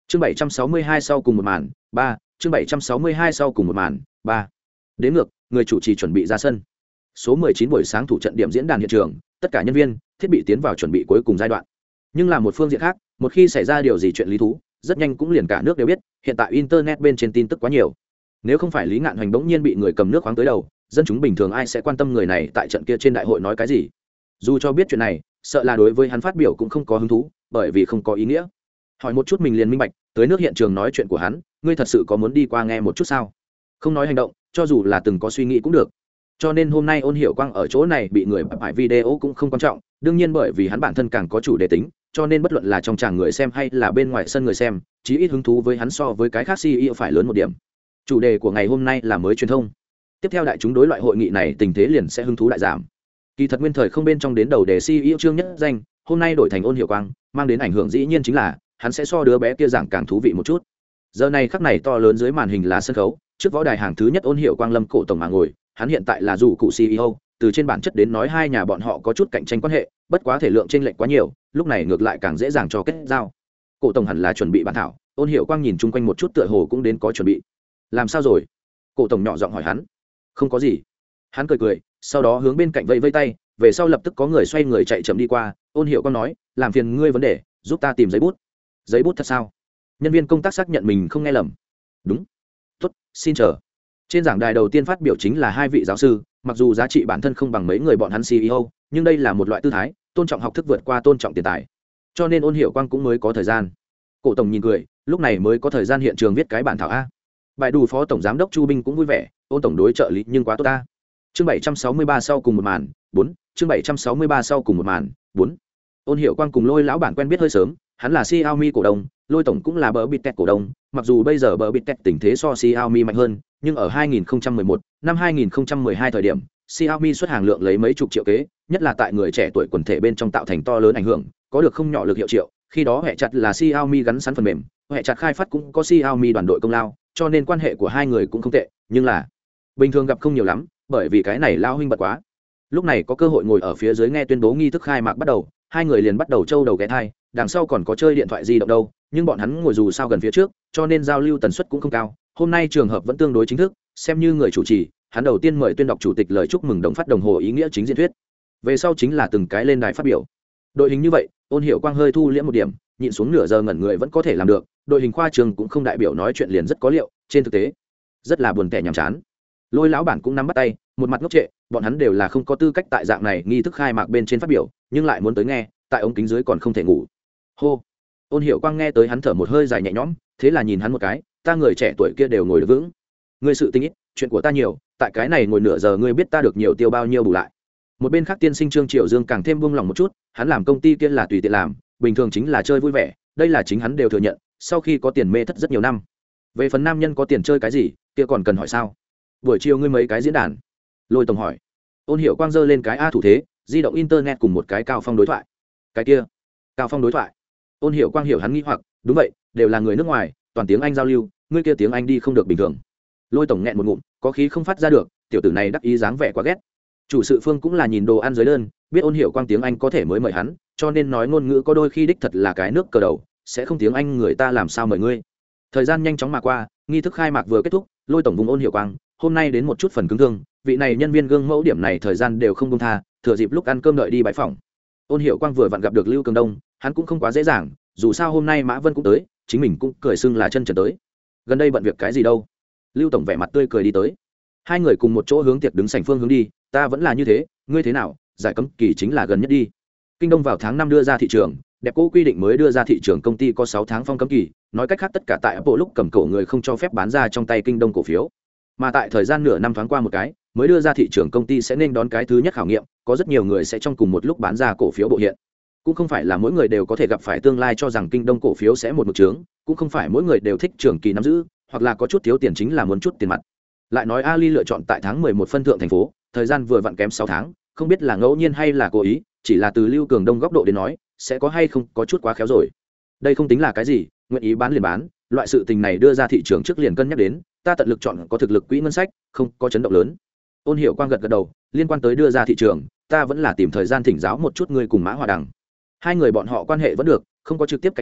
Chương 762 sau cùng một màn, 3, chương 762 sau cùng một màn, 3. Đến ngược, người chủ trì chuẩn bị ra sân. Số 19 buổi sáng thủ trận điểm diễn đàn hiện trường, tất cả nhân viên, thiết bị tiến vào chuẩn bị cuối cùng giai đoạn. Nhưng là một phương diện khác, một khi xảy ra điều gì chuyện lý thú, rất nhanh cũng liền cả nước đều biết, hiện tại internet bên trên tin tức quá nhiều. Nếu không phải Lý Ngạn Hoành bỗng nhiên bị người cầm nước khoáng tới đầu, dân chúng bình thường ai sẽ quan tâm người này tại trận kia trên đại hội nói cái gì? Dù cho biết chuyện này, sợ là đối với hắn phát biểu cũng không có hứng thú, bởi vì không có ý nghĩa. Hỏi một chút mình liền minh bạch, tới nước hiện trường nói chuyện của hắn, ngươi thật sự có muốn đi qua nghe một chút sao? Không nói hành động, cho dù là từng có suy nghĩ cũng được. Cho nên hôm nay Ôn Hiểu Quang ở chỗ này bị người bại video cũng không quan trọng, đương nhiên bởi vì hắn bản thân càng có chủ đề tính, cho nên bất luận là trong tràng người xem hay là bên ngoài sân người xem, chí ít hứng thú với hắn so với cái khác CEO phải lớn một điểm. Chủ đề của ngày hôm nay là mới truyền thông. Tiếp theo đại chúng đối loại hội nghị này tình thế liền sẽ hứng thú đại giảm. Kỳ thật nguyên thời không bên trong đến đầu đề CEO Trương Nhất Danh, hôm nay đổi thành Ôn Hiểu Quang, mang đến ảnh hưởng dĩ nhiên chính là hắn sẽ so đứa bé kia giảng càng thú vị một chút. Giờ này khắc này to lớn dưới màn hình là sân khấu, trước võ đài hàng thứ nhất Ôn Hiểu Quang Lâm cổ tổng mà ngồi, hắn hiện tại là dù cụ CEO, từ trên bản chất đến nói hai nhà bọn họ có chút cạnh tranh quan hệ, bất quá thể lượng chênh lệch quá nhiều, lúc này ngược lại càng dễ dàng cho kết giao. Cổ tổng hẳn là chuẩn bị bản thảo, Ôn Hiểu Quang nhìn chung quanh một chút tựa hồ cũng đến có chuẩn bị. Làm sao rồi? Cổ tổng nhỏ giọng hỏi hắn. Không có gì. Hắn cười cười, sau đó hướng bên cạnh vẫy vẫy tay, về sau lập tức có người xoay người chạy chậm đi qua, Ôn Hiểu Quang nói, làm phiền ngươi vấn đề, giúp ta tìm giấy bút. Giấy bút thật sao? Nhân viên công tác xác nhận mình không nghe lầm. Đúng. Tốt, xin chờ. Trên giảng đài đầu tiên phát biểu chính là hai vị giáo sư, mặc dù giá trị bản thân không bằng mấy người bọn hắn CEO, nhưng đây là một loại tư thái, tôn trọng học thức vượt qua tôn trọng tiền tài. Cho nên Ôn Hiểu Quang cũng mới có thời gian. Cổ tổng nhìn cười, lúc này mới có thời gian hiện trường viết cái bản thảo a. Bài đủ phó tổng giám đốc Chu Binh cũng vui vẻ, Ôn tổng đối trợ lý nhưng quá tốt ta. Chương 763 sau cùng một màn, 4, chương 763 sau cùng một màn, 4. Ôn Hiểu Quang cùng Lôi lão bản quen biết hơi sớm, hắn là Xiaomi cổ đông, Lôi tổng cũng là Berbitech cổ đông, mặc dù bây giờ Berbitech tình thế so Xiaomi mạnh hơn, nhưng ở 2011, năm 2012 thời điểm, Xiaomi xuất hàng lượng lấy mấy chục triệu kế, nhất là tại người trẻ tuổi quần thể bên trong tạo thành to lớn ảnh hưởng, có được không nhỏ lực hiệu triệu, khi đó hệ chặt là Xiaomi gắn sẵn phần mềm, hệ chặt khai phát cũng có Xiaomi đoàn đội công lao, cho nên quan hệ của hai người cũng không tệ, nhưng là bình thường gặp không nhiều lắm, bởi vì cái này lao huynh bật quá. Lúc này có cơ hội ngồi ở phía dưới nghe tuyên bố nghi thức khai mạc bắt đầu, hai người liền bắt đầu trâu đầu ghé thai, đằng sau còn có chơi điện thoại di động đâu, nhưng bọn hắn ngồi dù sao gần phía trước, cho nên giao lưu tần suất cũng không cao. Hôm nay trường hợp vẫn tương đối chính thức, xem như người chủ trì, hắn đầu tiên mời tuyên đọc chủ tịch lời chúc mừng đồng phát đồng hồ ý nghĩa chính diễn thuyết. Về sau chính là từng cái lên đài phát biểu. Đội hình như vậy, Ôn Hiểu Quang hơi thu liễm một điểm, nhịn xuống nửa giờ ngẩn người vẫn có thể làm được, đội hình khoa trường cũng không đại biểu nói chuyện liền rất có liệu, trên thực tế rất là buồn tẻ nhàm chán. Lôi lão bản cũng nắm bắt tay, một mặt ngốc trệ, bọn hắn đều là không có tư cách tại dạng này nghi thức khai mạc bên trên phát biểu, nhưng lại muốn tới nghe, tại ống kính dưới còn không thể ngủ. Hô. Ôn Hiểu Quang nghe tới hắn thở một hơi dài nhẹ nhõm, thế là nhìn hắn một cái, ta người trẻ tuổi kia đều ngồi được vững. Ngươi sự tinh ít, chuyện của ta nhiều, tại cái này ngồi nửa giờ ngươi biết ta được nhiều tiêu bao nhiêu bù lại. Một bên khác tiên sinh Trương Triệu Dương càng thêm buông lòng một chút, hắn làm công ty kia là tùy tiện làm, bình thường chính là chơi vui vẻ, đây là chính hắn đều thừa nhận, sau khi có tiền mê thất rất nhiều năm. Về phần nam nhân có tiền chơi cái gì, kia còn cần hỏi sao? Buổi chiều ngươi mấy cái diễn đàn? Lôi tổng hỏi. Ôn Hiểu Quang giơ lên cái a thủ thế, di động internet cùng một cái Cao Phong đối thoại. Cái kia? Cao Phong đối thoại? Ôn Hiểu Quang hiểu hắn nghi hoặc, đúng vậy, đều là người nước ngoài, toàn tiếng Anh giao lưu, ngươi kia tiếng Anh đi không được bình thường. Lôi tổng nghẹn một ngụm, có khí không phát ra được, tiểu tử này đắc ý dáng vẻ quá ghét. Chủ sự phương cũng là nhìn đồ ăn dưới đơn, biết Ôn Hiểu Quang tiếng Anh có thể mới mời hắn, cho nên nói ngôn ngữ có đôi khi đích thật là cái nước cờ đầu, sẽ không tiếng Anh người ta làm sao mời ngươi. Thời gian nhanh chóng mà qua, nghi thức khai mạc vừa kết thúc, Lôi tổng vùng Ôn Hiểu Quang, hôm nay đến một chút phần cứng thương, vị này nhân viên gương mẫu điểm này thời gian đều không buông tha, thừa dịp lúc ăn cơm đợi đi bãi phòng. Ôn Hiểu Quang vừa vặn gặp được Lưu Cường Đông, hắn cũng không quá dễ dàng, dù sao hôm nay Mã Vân cũng tới, chính mình cũng cười xưng là chân trần tới. Gần đây bận việc cái gì đâu? Lưu tổng vẻ mặt tươi cười đi tới. Hai người cùng một chỗ hướng tiệc đứng sảnh phương hướng đi, ta vẫn là như thế, ngươi thế nào? Giải cấm kỳ chính là gần nhất đi. Kinh Đông vào tháng 5 đưa ra thị trường, đẹp cô quy định mới đưa ra thị trường công ty có 6 tháng phong cấm kỳ, nói cách khác tất cả tại bộ lúc cầm cổ người không cho phép bán ra trong tay Kinh Đông cổ phiếu. Mà tại thời gian nửa năm thoáng qua một cái, mới đưa ra thị trường công ty sẽ nên đón cái thứ nhất khảo nghiệm, có rất nhiều người sẽ trong cùng một lúc bán ra cổ phiếu bộ hiện. Cũng không phải là mỗi người đều có thể gặp phải tương lai cho rằng Kinh Đông cổ phiếu sẽ một mực trướng, cũng không phải mỗi người đều thích trường kỳ nắm giữ, hoặc là có chút thiếu tiền chính là muốn chút tiền mặt. Lại nói Ali lựa chọn tại tháng 11 phân thượng thành phố, thời gian vừa vặn kém 6 tháng, không biết là ngẫu nhiên hay là cố ý, chỉ là từ Lưu Cường Đông góc độ đến nói, sẽ có hay không có chút quá khéo rồi. Đây không tính là cái gì, nguyện ý bán liền bán, loại sự tình này đưa ra thị trường trước liền cân nhắc đến, ta tận lực chọn có thực lực quỹ ngân sách, không có chấn động lớn. Ôn Hiểu Quang gật gật đầu, liên quan tới đưa ra thị trường, ta vẫn là tìm thời gian thỉnh giáo một chút ngươi cùng Mã Hòa Đằng. Hai người bọn họ quan hệ vẫn được, không có trực tiếp cạnh tranh,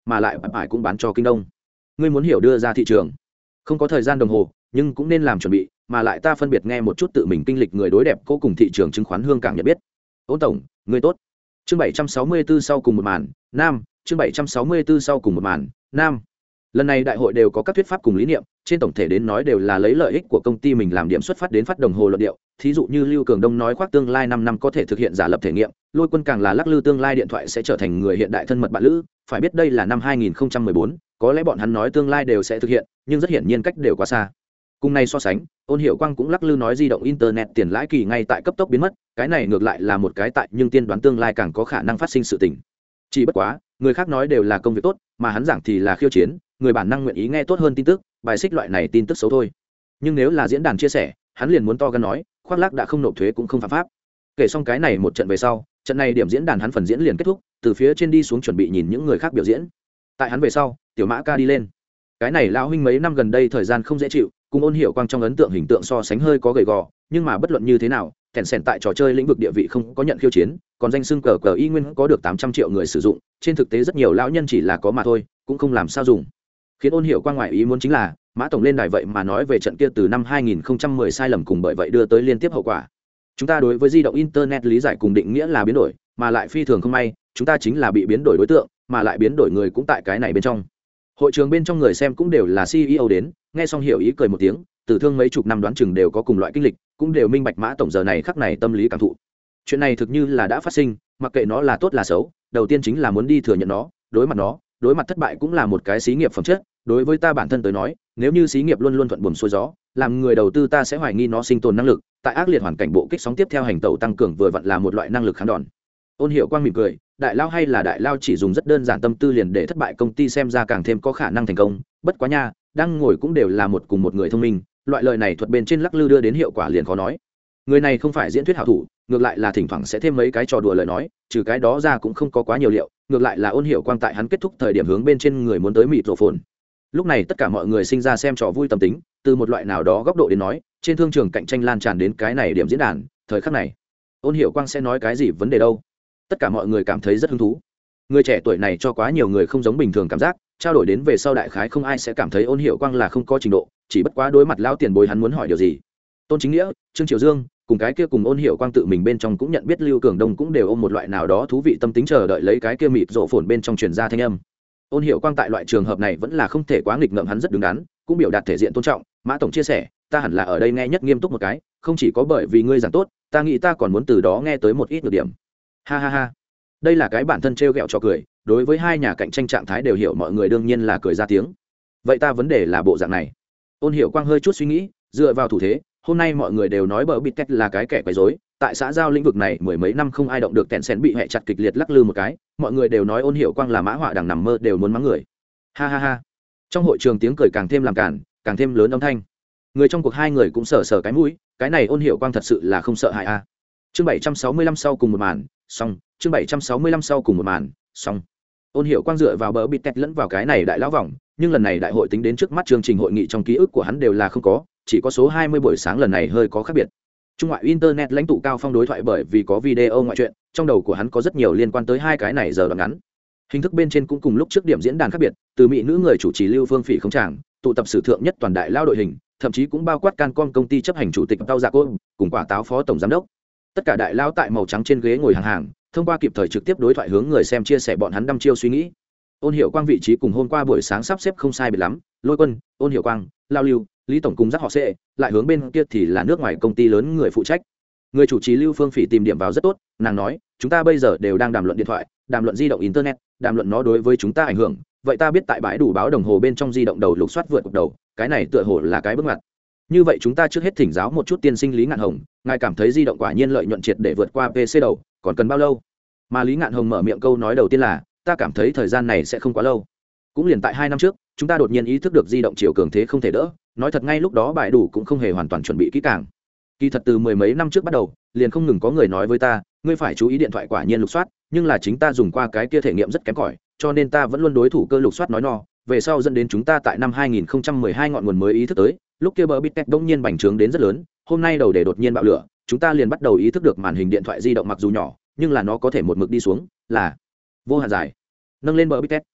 mà lại ải cũng bán cho Kinh Đông. Ngươi muốn hiểu đưa ra thị trường, không có thời gian đồng hồ, nhưng cũng nên làm chuẩn bị, mà lại ta phân biệt nghe một chút tự mình kinh lịch người đối đẹp cô cùng thị trường chứng khoán Hương Cảng nhận biết. Ôn tổng, ngươi tốt. Chương 764 sau cùng một màn, nam, chương 764 sau cùng một màn, nam. Lần này đại hội đều có các thuyết pháp cùng lý niệm, trên tổng thể đến nói đều là lấy lợi ích của công ty mình làm điểm xuất phát đến phát đồng hồ luận điệu. Thí dụ như Lưu Cường Đông nói khoác tương lai 5 năm có thể thực hiện giả lập thể nghiệm, Lôi Quân càng là lắc lư tương lai điện thoại sẽ trở thành người hiện đại thân mật bạn lữ, phải biết đây là năm 2014, có lẽ bọn hắn nói tương lai đều sẽ thực hiện, nhưng rất hiển nhiên cách đều quá xa. Cùng này so sánh, Ôn Hiểu Quang cũng lắc lư nói di động internet tiền lãi kỳ ngay tại cấp tốc biến mất, cái này ngược lại là một cái tại nhưng tiên đoán tương lai càng có khả năng phát sinh sự tình. Chỉ bất quá, người khác nói đều là công việc tốt, mà hắn giảng thì là khiêu chiến, người bản năng nguyện ý nghe tốt hơn tin tức, bài xích loại này tin tức xấu thôi. Nhưng nếu là diễn đàn chia sẻ, hắn liền muốn to gan nói, khoác lác đã không nộp thuế cũng không phạm pháp. Kể xong cái này một trận về sau, trận này điểm diễn đàn hắn phần diễn liền kết thúc, từ phía trên đi xuống chuẩn bị nhìn những người khác biểu diễn. Tại hắn về sau, Tiểu Mã Ca đi lên. Cái này lão huynh mấy năm gần đây thời gian không dễ chịu, cùng Ôn Hiểu Quang trong ấn tượng hình tượng so sánh hơi có gầy gò, nhưng mà bất luận như thế nào, kèn sèn tại trò chơi lĩnh vực địa vị không có nhận khiêu chiến, còn danh xưng cờ y nguyên có được 800 triệu người sử dụng, trên thực tế rất nhiều lão nhân chỉ là có mà thôi, cũng không làm sao dùng. Khiến Ôn Hiểu Quang ngoại ý muốn chính là, Mã tổng lên đài vậy mà nói về trận kia từ năm 2010 sai lầm cùng bởi vậy đưa tới liên tiếp hậu quả. Chúng ta đối với di động internet lý giải cùng định nghĩa là biến đổi, mà lại phi thường không may, chúng ta chính là bị biến đổi đối tượng, mà lại biến đổi người cũng tại cái này bên trong. Hội trường bên trong người xem cũng đều là CEO đến, nghe xong hiểu ý cười một tiếng, từ thương mấy chục năm đoán chừng đều có cùng loại kinh lịch, cũng đều minh bạch Mã tổng giờ này khắc này tâm lý cảm thụ. Chuyện này thực như là đã phát sinh, mặc kệ nó là tốt là xấu, đầu tiên chính là muốn đi thừa nhận nó, đối mặt thất bại cũng là một cái xí nghiệp phẩm chất. Đối với ta bản thân tới nói, nếu như xí nghiệp luôn luôn thuận buồm xuôi gió, làm người đầu tư ta sẽ hoài nghi nó sinh tồn năng lực, tại ác liệt hoàn cảnh bộ kích sóng tiếp theo hành tẩu tăng cường vừa vặn là một loại năng lực kháng đòn. Ôn Hiểu Quang mỉm cười, đại lao hay là đại lao chỉ dùng rất đơn giản tâm tư liền để thất bại công ty xem ra càng thêm có khả năng thành công, bất quá nha, đang ngồi cũng đều là một cùng một người thông minh, loại lời này thuật bên trên lắc lư đưa đến hiệu quả liền khó nói. Người này không phải diễn thuyết hảo thủ, ngược lại là thỉnh thoảng sẽ thêm mấy cái trò đùa lời nói, trừ cái đó ra cũng không có quá nhiều liệu, ngược lại là Ôn Hiểu Quang tại hắn kết thúc thời điểm hướng bên trên người muốn tới mịt rộ phồn. Lúc này tất cả mọi người sinh ra xem trò vui tâm tính, từ một loại nào đó góc độ đến nói, trên thương trường cạnh tranh lan tràn đến cái này điểm diễn đàn, thời khắc này, Ôn Hiểu Quang sẽ nói cái gì vấn đề đâu? Tất cả mọi người cảm thấy rất hứng thú. Người trẻ tuổi này cho quá nhiều người không giống bình thường cảm giác, trao đổi đến về sau đại khái không ai sẽ cảm thấy Ôn Hiểu Quang là không có trình độ, chỉ bất quá đối mặt lão tiền bối hắn muốn hỏi điều gì. Tôn Chính Nghĩa, Trương Triều Dương, cùng cái kia cùng Ôn Hiểu Quang tự mình bên trong cũng nhận biết Lưu Cường Đông cũng đều ôm một loại nào đó thú vị tâm tính chờ đợi lấy cái kia mịt rộ phồn bên trong truyền ra thanh âm. Ôn Hiểu Quang tại loại trường hợp này vẫn là không thể quá nghịch ngợm, hắn rất đứng đắn, cũng biểu đạt thể diện tôn trọng. Mã tổng chia sẻ, ta hẳn là ở đây nghe nhất nghiêm túc một cái, không chỉ có bởi vì ngươi giảng tốt, ta nghĩ ta còn muốn từ đó nghe tới một ít nhược điểm. Ha ha ha. Đây là cái bản thân trêu ghẹo trò cười, đối với hai nhà cạnh tranh trạng thái đều hiểu mọi người đương nhiên là cười ra tiếng. Vậy ta vấn đề là bộ dạng này. Ôn Hiểu Quang hơi chút suy nghĩ, dựa vào thủ thế, hôm nay mọi người đều nói bờ bịt cách là cái kẻ quấy rối, tại xã giao lĩnh vực này mười mấy năm không ai động được kẹn xén bị hẹ chặt kịch liệt lắc lư một cái, mọi người đều nói Ôn Hiểu Quang là mã họa đằng nằm mơ đều muốn mắng người. Ha ha ha. Trong hội trường tiếng cười càng thêm làm cản, càng thêm lớn âm thanh. Người trong cuộc hai người cũng sờ sờ cái mũi, cái này Ôn Hiểu Quang thật sự là không sợ hãi a. Chương 765 sau cùng một màn, xong, chương 765 sau cùng một màn, xong. Ôn Hiểu Quang dựa vào bờ bịt tẹt lẫn vào cái này đại lão vòng, nhưng lần này đại hội tính đến trước mắt chương trình hội nghị trong ký ức của hắn đều là không có, chỉ có số 20 buổi sáng lần này hơi có khác biệt. Trung ngoại internet lãnh tụ Cao Phong đối thoại bởi vì có video ngoại truyện, trong đầu của hắn có rất nhiều liên quan tới hai cái này giờ đoạn ngắn. Hình thức bên trên cũng cùng lúc trước điểm diễn đàn khác biệt, từ mỹ nữ người chủ trì Lưu Phương Phỉ không tràng, tụ tập sử thượng nhất toàn đại lao đội hình, thậm chí cũng bao quát Cancom công ty chấp hành chủ tịch Tao Dạ Côn, cùng quả táo phó tổng giám đốc. Tất cả đại lao tại màu trắng trên ghế ngồi hàng hàng, thông qua kịp thời trực tiếp đối thoại hướng người xem chia sẻ bọn hắn đăm chiêu suy nghĩ. Ôn Hiểu Quang vị trí cùng hôm qua buổi sáng sắp xếp không sai biệt lắm, Lôi Quân, Ôn Hiểu Quang, Lao Lưu, Lý tổng cùng dắt họ sẽ, lại hướng bên kia thì là nước ngoài công ty lớn người phụ trách. Người chủ trì Lưu Phương Phỉ tìm điểm vào rất tốt, nàng nói, chúng ta bây giờ đều đang đàm luận điện thoại, đàm luận di động internet, đàm luận nó đối với chúng ta ảnh hưởng, vậy ta biết tại bãi đủ báo đồng hồ bên trong di động đầu lục soát vượt cục đầu, cái này tựa hồ là cái bước ngoặt. Như vậy chúng ta trước hết thỉnh giáo một chút tiên sinh Lý Ngạn Hồng, ngài cảm thấy di động quả nhiên lợi nhuận triệt để vượt qua PC đầu, còn cần bao lâu? Mà Lý Ngạn Hồng mở miệng câu nói đầu tiên là, ta cảm thấy thời gian này sẽ không quá lâu. Cũng liền tại 2 năm trước, chúng ta đột nhiên ý thức được di động chiều cường thế không thể đỡ, nói thật ngay lúc đó bãi đủ cũng không hề hoàn toàn chuẩn bị kỹ càng. Kỳ thật từ mười mấy năm trước bắt đầu, liền không ngừng có người nói với ta, ngươi phải chú ý điện thoại quả nhiên lục soát, nhưng là chính ta dùng qua cái kia thể nghiệm rất kém cỏi, cho nên ta vẫn luôn đối thủ cơ lục soát nói no, về sau dẫn đến chúng ta tại năm 2012 ngọn nguồn mới ý thức tới, lúc kia bờ bít tech đông nhiên bành trướng đến rất lớn, hôm nay đầu để đột nhiên bạo lửa, chúng ta liền bắt đầu ý thức được màn hình điện thoại di động mặc dù nhỏ, nhưng là nó có thể một mực đi xuống, là vô hạn dài. Nâng lên bờ bít tech,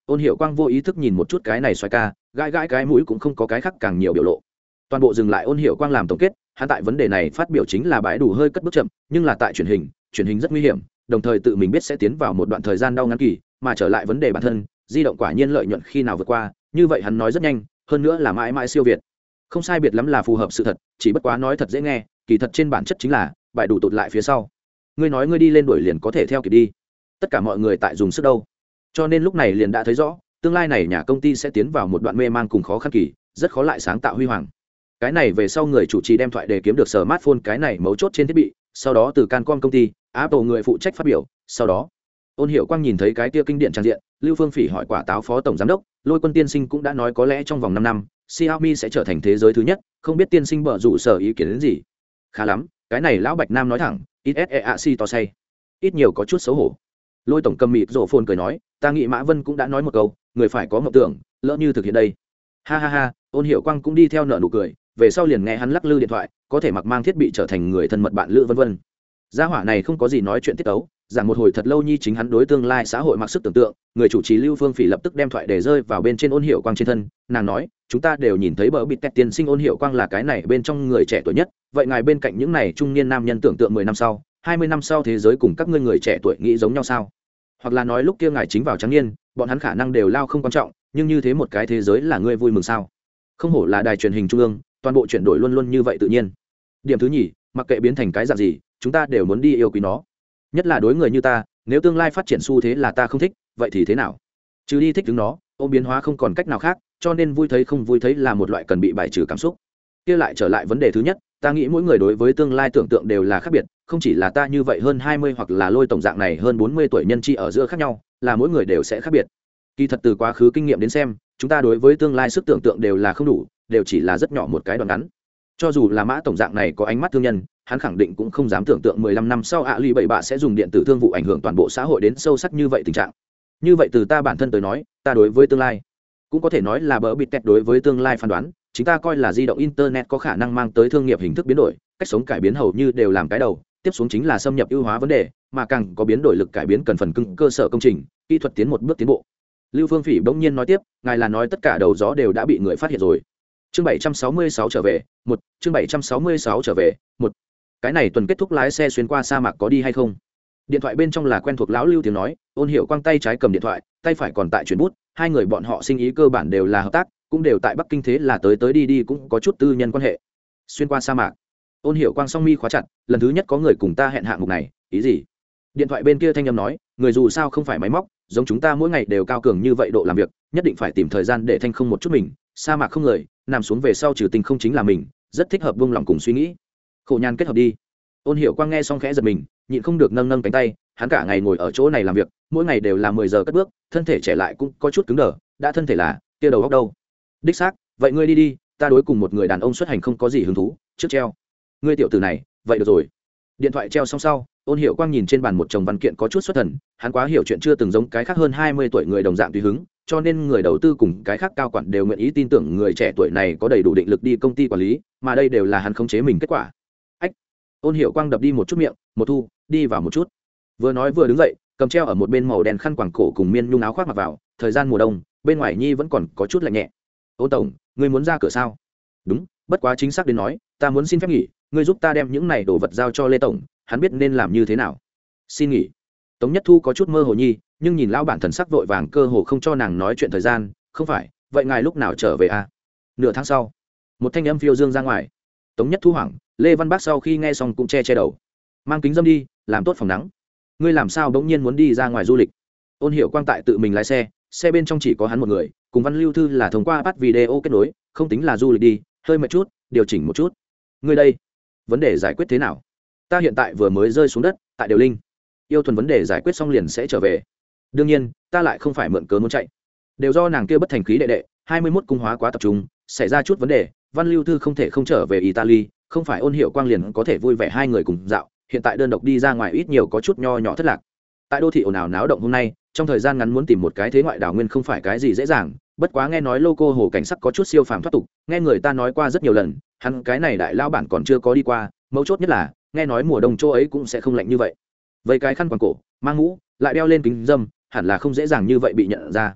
Ôn Hiểu Quang vô ý thức nhìn một chút cái này xoay ca, gãi gãi cái mũi cũng không có cái khác càng nhiều biểu lộ. Toàn bộ dừng lại. Ôn Hiểu Quang làm tổng kết, hắn tại vấn đề này phát biểu chính là bãi đủ hơi cất bước chậm, nhưng là tại truyền hình rất nguy hiểm, đồng thời tự mình biết sẽ tiến vào một đoạn thời gian đau ngắn kỳ, mà trở lại vấn đề bản thân, di động quả nhiên lợi nhuận khi nào vượt qua, như vậy hắn nói rất nhanh, hơn nữa là mãi mãi siêu việt. Không sai biệt lắm là phù hợp sự thật, chỉ bất quá nói thật dễ nghe, kỳ thật trên bản chất chính là bãi đủ tụt lại phía sau. Ngươi nói ngươi đi lên đuổi liền có thể theo kịp đi, tất cả mọi người tại dùng sức đâu, cho nên lúc này liền đã thấy rõ tương lai này nhà công ty sẽ tiến vào một đoạn mê man cùng khó khăn kỳ, rất khó lại sáng tạo huy hoàng. Cái này về sau người chủ trì đem thoại để kiếm được smartphone cái này mấu chốt trên thiết bị, sau đó từ Cancom công ty Apple người phụ trách phát biểu. Sau đó Ôn Hiểu Quang nhìn thấy cái kia kinh điển trang diện, Lưu Phương Phỉ hỏi quả táo phó tổng giám đốc Lôi Quân tiên sinh cũng đã nói có lẽ trong vòng 5 năm Xiaomi sẽ trở thành thế giới thứ nhất, không biết tiên sinh bở rủ sở ý kiến đến gì. Khá lắm, cái này lão Bạch Nam nói thẳng, ít si to say, ít nhiều có chút xấu hổ. Lôi tổng cầm mịt rộ phồn cười nói, ta nghĩ Mã Vân cũng đã nói một câu, người phải có mộng tưởng, lỡ như thực hiện đây. Ha ha ha. Ôn Hiểu Quang cũng đi theo nợ nụ cười, về sau liền nghe hắn lắc lư điện thoại, có thể mặc mang thiết bị trở thành người thân mật bạn lữ vân vân. Gia hỏa này không có gì nói chuyện tiết tấu, giảng một hồi thật lâu nhi chính hắn đối tương lai xã hội mặc sức tưởng tượng. Người chủ trì Lưu Phương Phỉ lập tức đem thoại để rơi vào bên trên Ôn Hiểu Quang trên thân, nàng nói, chúng ta đều nhìn thấy bờ bịt tẹt tiên sinh Ôn Hiểu Quang là cái này bên trong người trẻ tuổi nhất, vậy ngài bên cạnh những này trung niên nam nhân tưởng tượng 10 năm sau, 20 năm sau thế giới cùng các ngươi người trẻ tuổi nghĩ giống nhau sao? Hoặc là nói lúc kia ngài chính vào trắng niên, bọn hắn khả năng đều lao không quan trọng, nhưng như thế một cái thế giới là ngươi vui mừng sao? Không hổ là đài truyền hình trung ương, toàn bộ chuyển đổi luôn luôn như vậy tự nhiên. Điểm thứ nhì, mặc kệ biến thành cái dạng gì, chúng ta đều muốn đi yêu quý nó, nhất là đối người như ta, nếu tương lai phát triển xu thế là ta không thích, vậy thì thế nào? Chứ đi thích đứng nó, ôm biến hóa không còn cách nào khác, cho nên vui thấy không vui thấy là một loại cần bị bài trừ cảm xúc. Kia lại trở lại vấn đề thứ nhất, ta nghĩ mỗi người đối với tương lai tưởng tượng đều là khác biệt, không chỉ là ta như vậy hơn 20 hoặc là Lôi tổng dạng này hơn 40 tuổi nhân chi ở giữa khác nhau, là mỗi người đều sẽ khác biệt. Kỳ thật từ quá khứ kinh nghiệm đến xem, chúng ta đối với tương lai sức tưởng tượng đều là không đủ, đều chỉ là rất nhỏ một cái đoạn ngắn. Cho dù là Mã tổng dạng này có ánh mắt thương nhân, hắn khẳng định cũng không dám tưởng tượng 15 năm sau ạ lì bảy bạ sẽ dùng điện tử thương vụ ảnh hưởng toàn bộ xã hội đến sâu sắc như vậy tình trạng. Như vậy từ ta bản thân tới nói, ta đối với tương lai cũng có thể nói là bỡ bịt tẹt đối với tương lai phán đoán, chúng ta coi là di động internet có khả năng mang tới thương nghiệp hình thức biến đổi, cách sống cải biến hầu như đều làm cái đầu, tiếp xuống chính là xâm nhập ưu hóa vấn đề, mà càng có biến đổi lực cải biến cần phần cứng cơ sở công trình, kỹ thuật tiến một bước tiến bộ. Lưu Phương Phỉ bỗng nhiên nói tiếp, ngài là nói tất cả đầu gió đều đã bị người phát hiện rồi. Chương 766 trở về, một chương 766 trở về, một cái này tuần kết thúc lái xe xuyên qua sa mạc có đi hay không? Điện thoại bên trong là quen thuộc lão Lưu tiếng nói, Ôn Hiểu Quang tay trái cầm điện thoại, tay phải còn tại chuyển bút, hai người bọn họ sinh ý cơ bản đều là hợp tác, cũng đều tại Bắc Kinh, thế là tới tới đi đi cũng có chút tư nhân quan hệ. Xuyên qua sa mạc. Ôn Hiểu Quang song mi khóa chặt, lần thứ nhất có người cùng ta hẹn hạng mục này, ý gì? Điện thoại bên kia thanh âm nói, người dù sao không phải máy móc, giống chúng ta mỗi ngày đều cao cường như vậy độ làm việc, nhất định phải tìm thời gian để thanh không một chút mình, sa mạc không người, nằm xuống về sau trừ tình không chính là mình, rất thích hợp buông lòng cùng suy nghĩ. Khổ nhàn kết hợp đi. Ôn Hiểu Quang nghe xong khẽ giật mình, nhịn không được nâng nâng cánh tay, hắn cả ngày ngồi ở chỗ này làm việc, mỗi ngày đều là 10 giờ cất bước, thân thể trẻ lại cũng có chút cứng đờ, đã thân thể là, kia đầu óc đâu? Đích xác, vậy ngươi đi đi, ta đối cùng một người đàn ông xuất hành không có gì hứng thú, trước treo. Ngươi tiểu tử này, vậy được rồi. Điện thoại treo xong sau, Ôn Hiểu Quang nhìn trên bàn một chồng văn kiện có chút xuất thần, hắn quá hiểu chuyện chưa từng giống cái khác hơn 20 tuổi người đồng dạng tùy hứng, cho nên người đầu tư cùng cái khác cao quản đều nguyện ý tin tưởng người trẻ tuổi này có đầy đủ định lực đi công ty quản lý, mà đây đều là hắn khống chế mình kết quả. Ách. Ôn Hiểu Quang đập đi một chút miệng, một thu, đi vào một chút. Vừa nói vừa đứng dậy, cầm treo ở một bên màu đen khăn quàng cổ cùng miên nhung áo khoác mặc vào, thời gian mùa đông, bên ngoài nhi vẫn còn có chút lạnh nhẹ. Ôn tổng, ngươi muốn ra cửa sao? Đúng, bất quá chính xác đến nói, ta muốn xin phép nghỉ, ngươi giúp ta đem những này đồ vật giao cho Lê tổng, hắn biết nên làm như thế nào. Xin nghỉ. Tống Nhất Thu có chút mơ hồ nhi, nhưng nhìn lão bản thần sắc vội vàng cơ hồ không cho nàng nói chuyện thời gian, không phải, vậy ngài lúc nào trở về à? Nửa tháng sau. Một thanh âm phiêu dương ra ngoài. Tống Nhất Thu hoảng, Lê Văn Bác sau khi nghe xong cũng che che đầu. Mang kính dâm đi, làm tốt phòng nắng. Ngươi làm sao bỗng nhiên muốn đi ra ngoài du lịch? Ôn Hiểu Quang tại tự mình lái xe, xe bên trong chỉ có hắn một người, cùng Văn Lưu Thư là thông qua bắt video kết nối, không tính là du lịch đi, hơi mệt chút, điều chỉnh một chút. Ngươi đây, vấn đề giải quyết thế nào? Ta hiện tại vừa mới rơi xuống đất, tại Điều Linh. Yêu Thuần vấn đề giải quyết xong liền sẽ trở về. Đương nhiên, ta lại không phải mượn cớ muốn chạy. Đều do nàng kia bất thành khí đệ đệ, 21 cung hóa quá tập trung, xảy ra chút vấn đề, Văn Lưu Thư không thể không trở về Italy, không phải Ôn Hiểu Quang liền có thể vui vẻ hai người cùng dạo, hiện tại đơn độc đi ra ngoài ít nhiều có chút nho nhỏ thất lạc. Tại đô thị ồn ào náo động hôm nay, trong thời gian ngắn muốn tìm một cái thế ngoại đảo nguyên không phải cái gì dễ dàng, bất quá nghe nói loco hồ cảnh sắc có chút siêu phàm thoát tục, nghe người ta nói qua rất nhiều lần, hắn cái này đại lao bản còn chưa có đi qua, mấu chốt nhất là, nghe nói mùa đông chỗ ấy cũng sẽ không lạnh như vậy. Vậy cái khăn quàng cổ, mang mũ, lại đeo lên kính dâm, hẳn là không dễ dàng như vậy bị nhận ra.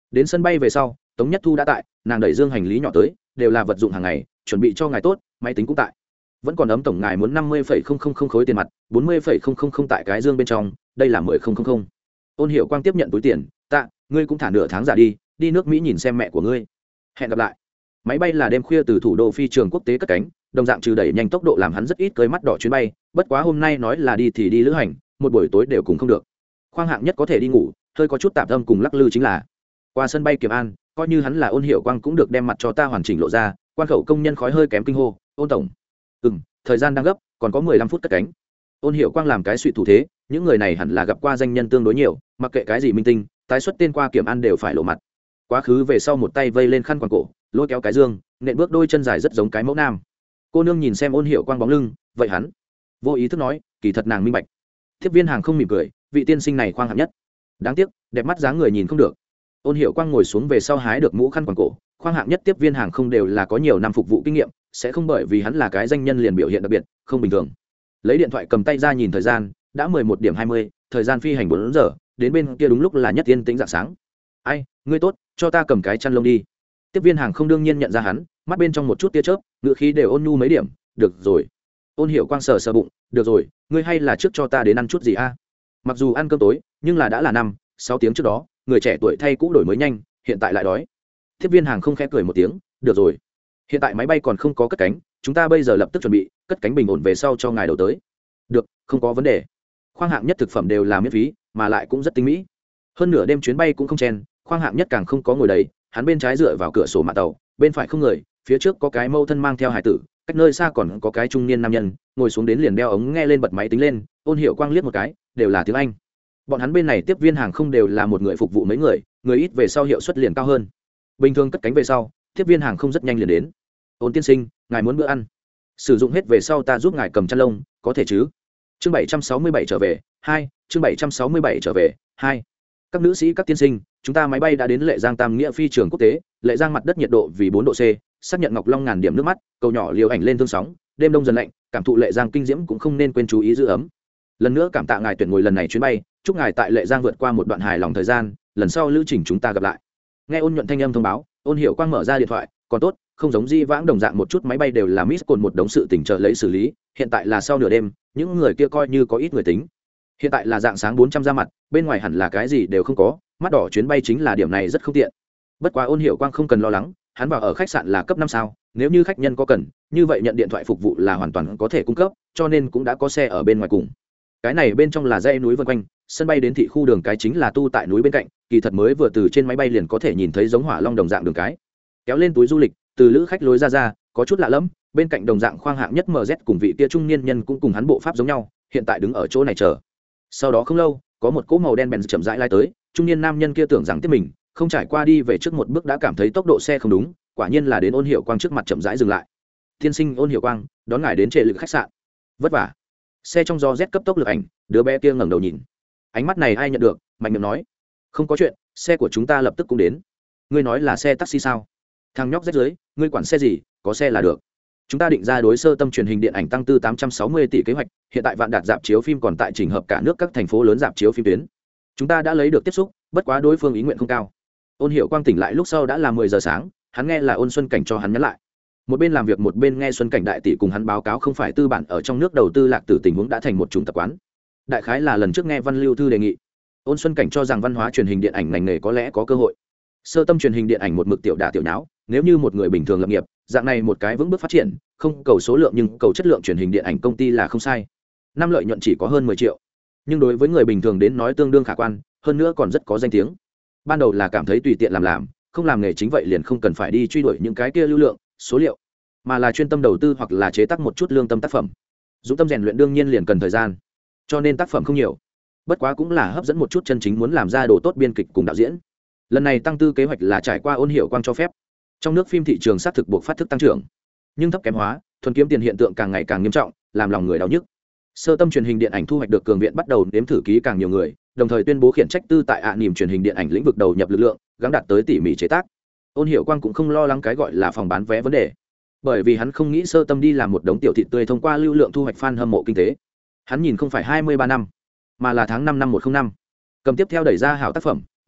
đến sân bay về sau Tống Nhất Thu đã tại, nàng đẩy dương hành lý nhỏ tới, đều là vật dụng hàng ngày, chuẩn bị cho ngài tốt, máy tính cũng tại, vẫn còn ấm tổng ngài muốn 50,000 khối tiền mặt, 40,000 tại cái dương bên trong, đây là 10,000. Ôn Hiểu Quang tiếp nhận túi tiền, tạ, ngươi cũng thả nửa tháng giả đi nước Mỹ nhìn xem mẹ của ngươi, hẹn gặp lại. Máy bay là đêm khuya từ thủ đô phi trường quốc tế cất cánh, đồng dạng trừ đẩy nhanh tốc độ làm hắn rất ít cơi mắt đỏ chuyến bay, bất quá hôm nay nói là đi thì đi lữ hành, một buổi tối đều cùng không được. Khoang hạng nhất có thể đi ngủ, hơi có chút tạm tâm cùng lắc lư chính là qua sân bay Kiểm An, coi như hắn là Ôn Hiểu Quang cũng được đem mặt cho ta hoàn chỉnh lộ ra, quan khẩu công nhân khói hơi kém kinh hô, Ôn tổng. Thời gian đang gấp, còn có 15 phút cất cánh. Ôn Hiểu Quang làm cái suy thủ thế, những người này hẳn là gặp qua danh nhân tương đối nhiều, mặc kệ cái gì minh tinh, tái xuất tên qua Kiểm An đều phải lộ mặt. Quá khứ về sau một tay vây lên khăn quàng cổ, lôi kéo cái dương, nện bước đôi chân dài rất giống cái mẫu nam. Cô nương nhìn xem Ôn Hiểu Quang bóng lưng, vậy hắn vô ý thức nói, kỳ thật nàng minh bạch. Tiếp viên hàng không mỉm cười, vị tiên sinh này khoang hạng nhất, đáng tiếc đẹp mắt dáng người nhìn không được. Ôn Hiểu Quang ngồi xuống về sau hái được mũ khăn quàng cổ, khoang hạng nhất tiếp viên hàng không đều là có nhiều năm phục vụ kinh nghiệm, sẽ không bởi vì hắn là cái danh nhân liền biểu hiện đặc biệt không bình thường. Lấy điện thoại cầm tay ra nhìn thời gian, đã 11:20, thời gian phi hành 4 giờ, đến bên kia đúng lúc là nhất tiên tĩnh rạng sáng. Ai, ngươi tốt, cho ta cầm cái chăn lông đi. Tiếp viên hàng không đương nhiên nhận ra hắn, mắt bên trong một chút tia chớp, ngựa khí đều ôn nhu mấy điểm. Được rồi. Ôn Hiểu Quang sờ sờ bụng, được rồi, ngươi hay là trước cho ta đến ăn chút gì a? Mặc dù ăn cơm tối, nhưng là đã là 5-6 tiếng trước đó, người trẻ tuổi thay cũ đổi mới nhanh, hiện tại lại đói. Tiếp viên hàng không khẽ cười một tiếng, được rồi, hiện tại máy bay còn không có cất cánh, chúng ta bây giờ lập tức chuẩn bị cất cánh bình ổn về sau cho ngài đầu tới. Được, không có vấn đề. Khoang hạng nhất thực phẩm đều là miễn phí, mà lại cũng rất tinh mỹ. Hơn nửa đêm chuyến bay cũng không chen, khoang hạng nhất càng không có ngồi đầy, hắn bên trái dựa vào cửa sổ mạn tàu, bên phải không người, phía trước có cái mâu thân mang theo hải tử, cách nơi xa còn có cái trung niên nam nhân, ngồi xuống đến liền đeo ống nghe lên bật máy tính lên. Ôn Hiểu Quang liếc một cái, đều là tiếng Anh. Bọn hắn bên này tiếp viên hàng không đều là một người phục vụ mấy người ít về sau hiệu suất liền cao hơn. Bình thường cất cánh về sau, tiếp viên hàng không rất nhanh liền đến. Ôn tiên sinh, ngài muốn bữa ăn? Sử dụng hết về sau ta giúp ngài cầm chăn lông, có thể chứ? Chương 767 trở về, 2, chương 767 trở về, 2. Các nữ sĩ các tiên sinh, chúng ta máy bay đã đến Lệ Giang Tam Nghĩa phi trường quốc tế, Lệ Giang mặt đất nhiệt độ vì 4 độ C, xác nhận Ngọc Long ngàn điểm nước mắt, cầu nhỏ liều ảnh lên thương sóng, đêm đông dần lạnh, cảm thụ Lệ Giang kinh diễm cũng không nên quên chú ý giữ ấm. Lần nữa cảm tạ ngài tuyển ngồi lần này chuyến bay, chúc ngài tại Lệ Giang vượt qua một đoạn hài lòng thời gian, lần sau lữ trình chúng ta gặp lại. Nghe Ôn nhuận thanh âm thông báo, Ôn Hiểu Quang mở ra điện thoại, còn tốt, không giống di vãng đồng dạng một chút máy bay đều là miss cồn một đống sự tình trợ lấy xử lý, hiện tại là sau nửa đêm, những người kia coi như có ít người tính. Hiện tại là dạng sáng 400 ra mặt, bên ngoài hẳn là cái gì đều không có, mắt đỏ chuyến bay chính là điểm này rất không tiện. Bất quá Ôn Hiểu Quang không cần lo lắng, hắn vào ở khách sạn là cấp 5 sao, nếu như khách nhân có cần, như vậy nhận điện thoại phục vụ là hoàn toàn có thể cung cấp, cho nên cũng đã có xe ở bên ngoài cùng. Cái này bên trong là dãy núi vân quanh, sân bay đến thị khu đường cái chính là tu tại núi bên cạnh, kỳ thật mới vừa từ trên máy bay liền có thể nhìn thấy giống hỏa long đồng dạng đường cái. Kéo lên túi du lịch, từ lữ khách lối ra, có chút lạ lẫm, bên cạnh đồng dạng khoang hạng nhất MZ cùng vị kia trung niên nhân cũng cùng hắn bộ pháp giống nhau, hiện tại đứng ở chỗ này chờ. Sau đó không lâu, có một cỗ màu đen bèn chậm rãi lai tới, trung niên nam nhân kia tưởng rằng tiếp mình, không trải qua đi về trước một bước đã cảm thấy tốc độ xe không đúng, quả nhiên là đến Ôn Hiểu Quang trước mặt chậm rãi dừng lại. Tiên sinh Ôn Hiểu Quang, đón ngài đến trệ lực khách sạn. Vất vả. Xe trong gió rét cấp tốc lực ảnh, đứa bé kia ngẩng đầu nhìn. Ánh mắt này ai nhận được, mạnh miệng nói, không có chuyện, xe của chúng ta lập tức cũng đến. Ngươi nói là xe taxi sao? Thằng nhóc rách dưới, ngươi quản xe gì, có xe là được. Chúng ta định ra đối sơ tâm truyền hình điện ảnh tăng tư 860 tỷ kế hoạch, hiện tại Vạn Đạt rạp chiếu phim còn tại chỉnh hợp cả nước các thành phố lớn rạp chiếu phim tuyến. Chúng ta đã lấy được tiếp xúc, bất quá đối phương ý nguyện không cao. Ôn Hiểu Quang tỉnh lại lúc sau đã là 10 giờ sáng, hắn nghe là Ôn Xuân Cảnh cho hắn nhắn lại. Một bên làm việc một bên nghe Xuân Cảnh đại tỷ cùng hắn báo cáo không phải tư bản ở trong nước đầu tư lạc tử tình huống đã thành một chủng tập quán. Đại khái là lần trước nghe Văn Lưu Thư đề nghị, Ôn Xuân Cảnh cho rằng văn hóa truyền hình điện ảnh ngành nghề có lẽ có cơ hội. Sơ tâm truyền hình điện ảnh một mực tiểu đả tiểu nháo, nếu như một người bình thường lập nghiệp, dạng này một cái vững bước phát triển, không cầu số lượng nhưng cầu chất lượng truyền hình điện ảnh công ty là không sai. Năm lợi nhuận chỉ có hơn 10 triệu, nhưng đối với người bình thường đến nói tương đương khả quan, hơn nữa còn rất có danh tiếng. Ban đầu là cảm thấy tùy tiện làm, không làm nghề chính vậy liền không cần phải đi truy đuổi những cái kia lưu lượng, số liệu, mà là chuyên tâm đầu tư hoặc là chế tác một chút lương tâm tác phẩm. Dũng tâm rèn luyện đương nhiên liền cần thời gian, cho nên tác phẩm không nhiều. Bất quá cũng là hấp dẫn một chút chân chính muốn làm ra đồ tốt biên kịch cùng đạo diễn. Lần này tăng tư kế hoạch là trải qua Ôn Hiểu Quang cho phép. Trong nước phim thị trường xác thực buộc phát thức tăng trưởng, nhưng thấp kém hóa, thuần kiếm tiền hiện tượng càng ngày càng nghiêm trọng, làm lòng người đau nhức. Sơ tâm truyền hình điện ảnh thu hoạch được cường viện bắt đầu nếm thử ký càng nhiều người, đồng thời tuyên bố khiển trách tư tại niềm truyền hình điện ảnh lĩnh vực đầu nhập lực lượng, gắng đạt tới tỉ mỉ chế tác. Ôn Hiểu Quang cũng không lo lắng cái gọi là phòng bán vé vấn đề, bởi vì hắn không nghĩ sơ tâm đi làm một đống tiểu thị tươi thông qua lưu lượng thu hoạch fan hâm mộ kinh tế. Hắn nhìn không phải 23 năm, mà là tháng 5 năm 105. Cầm tiếp theo đẩy ra hảo tác phẩm,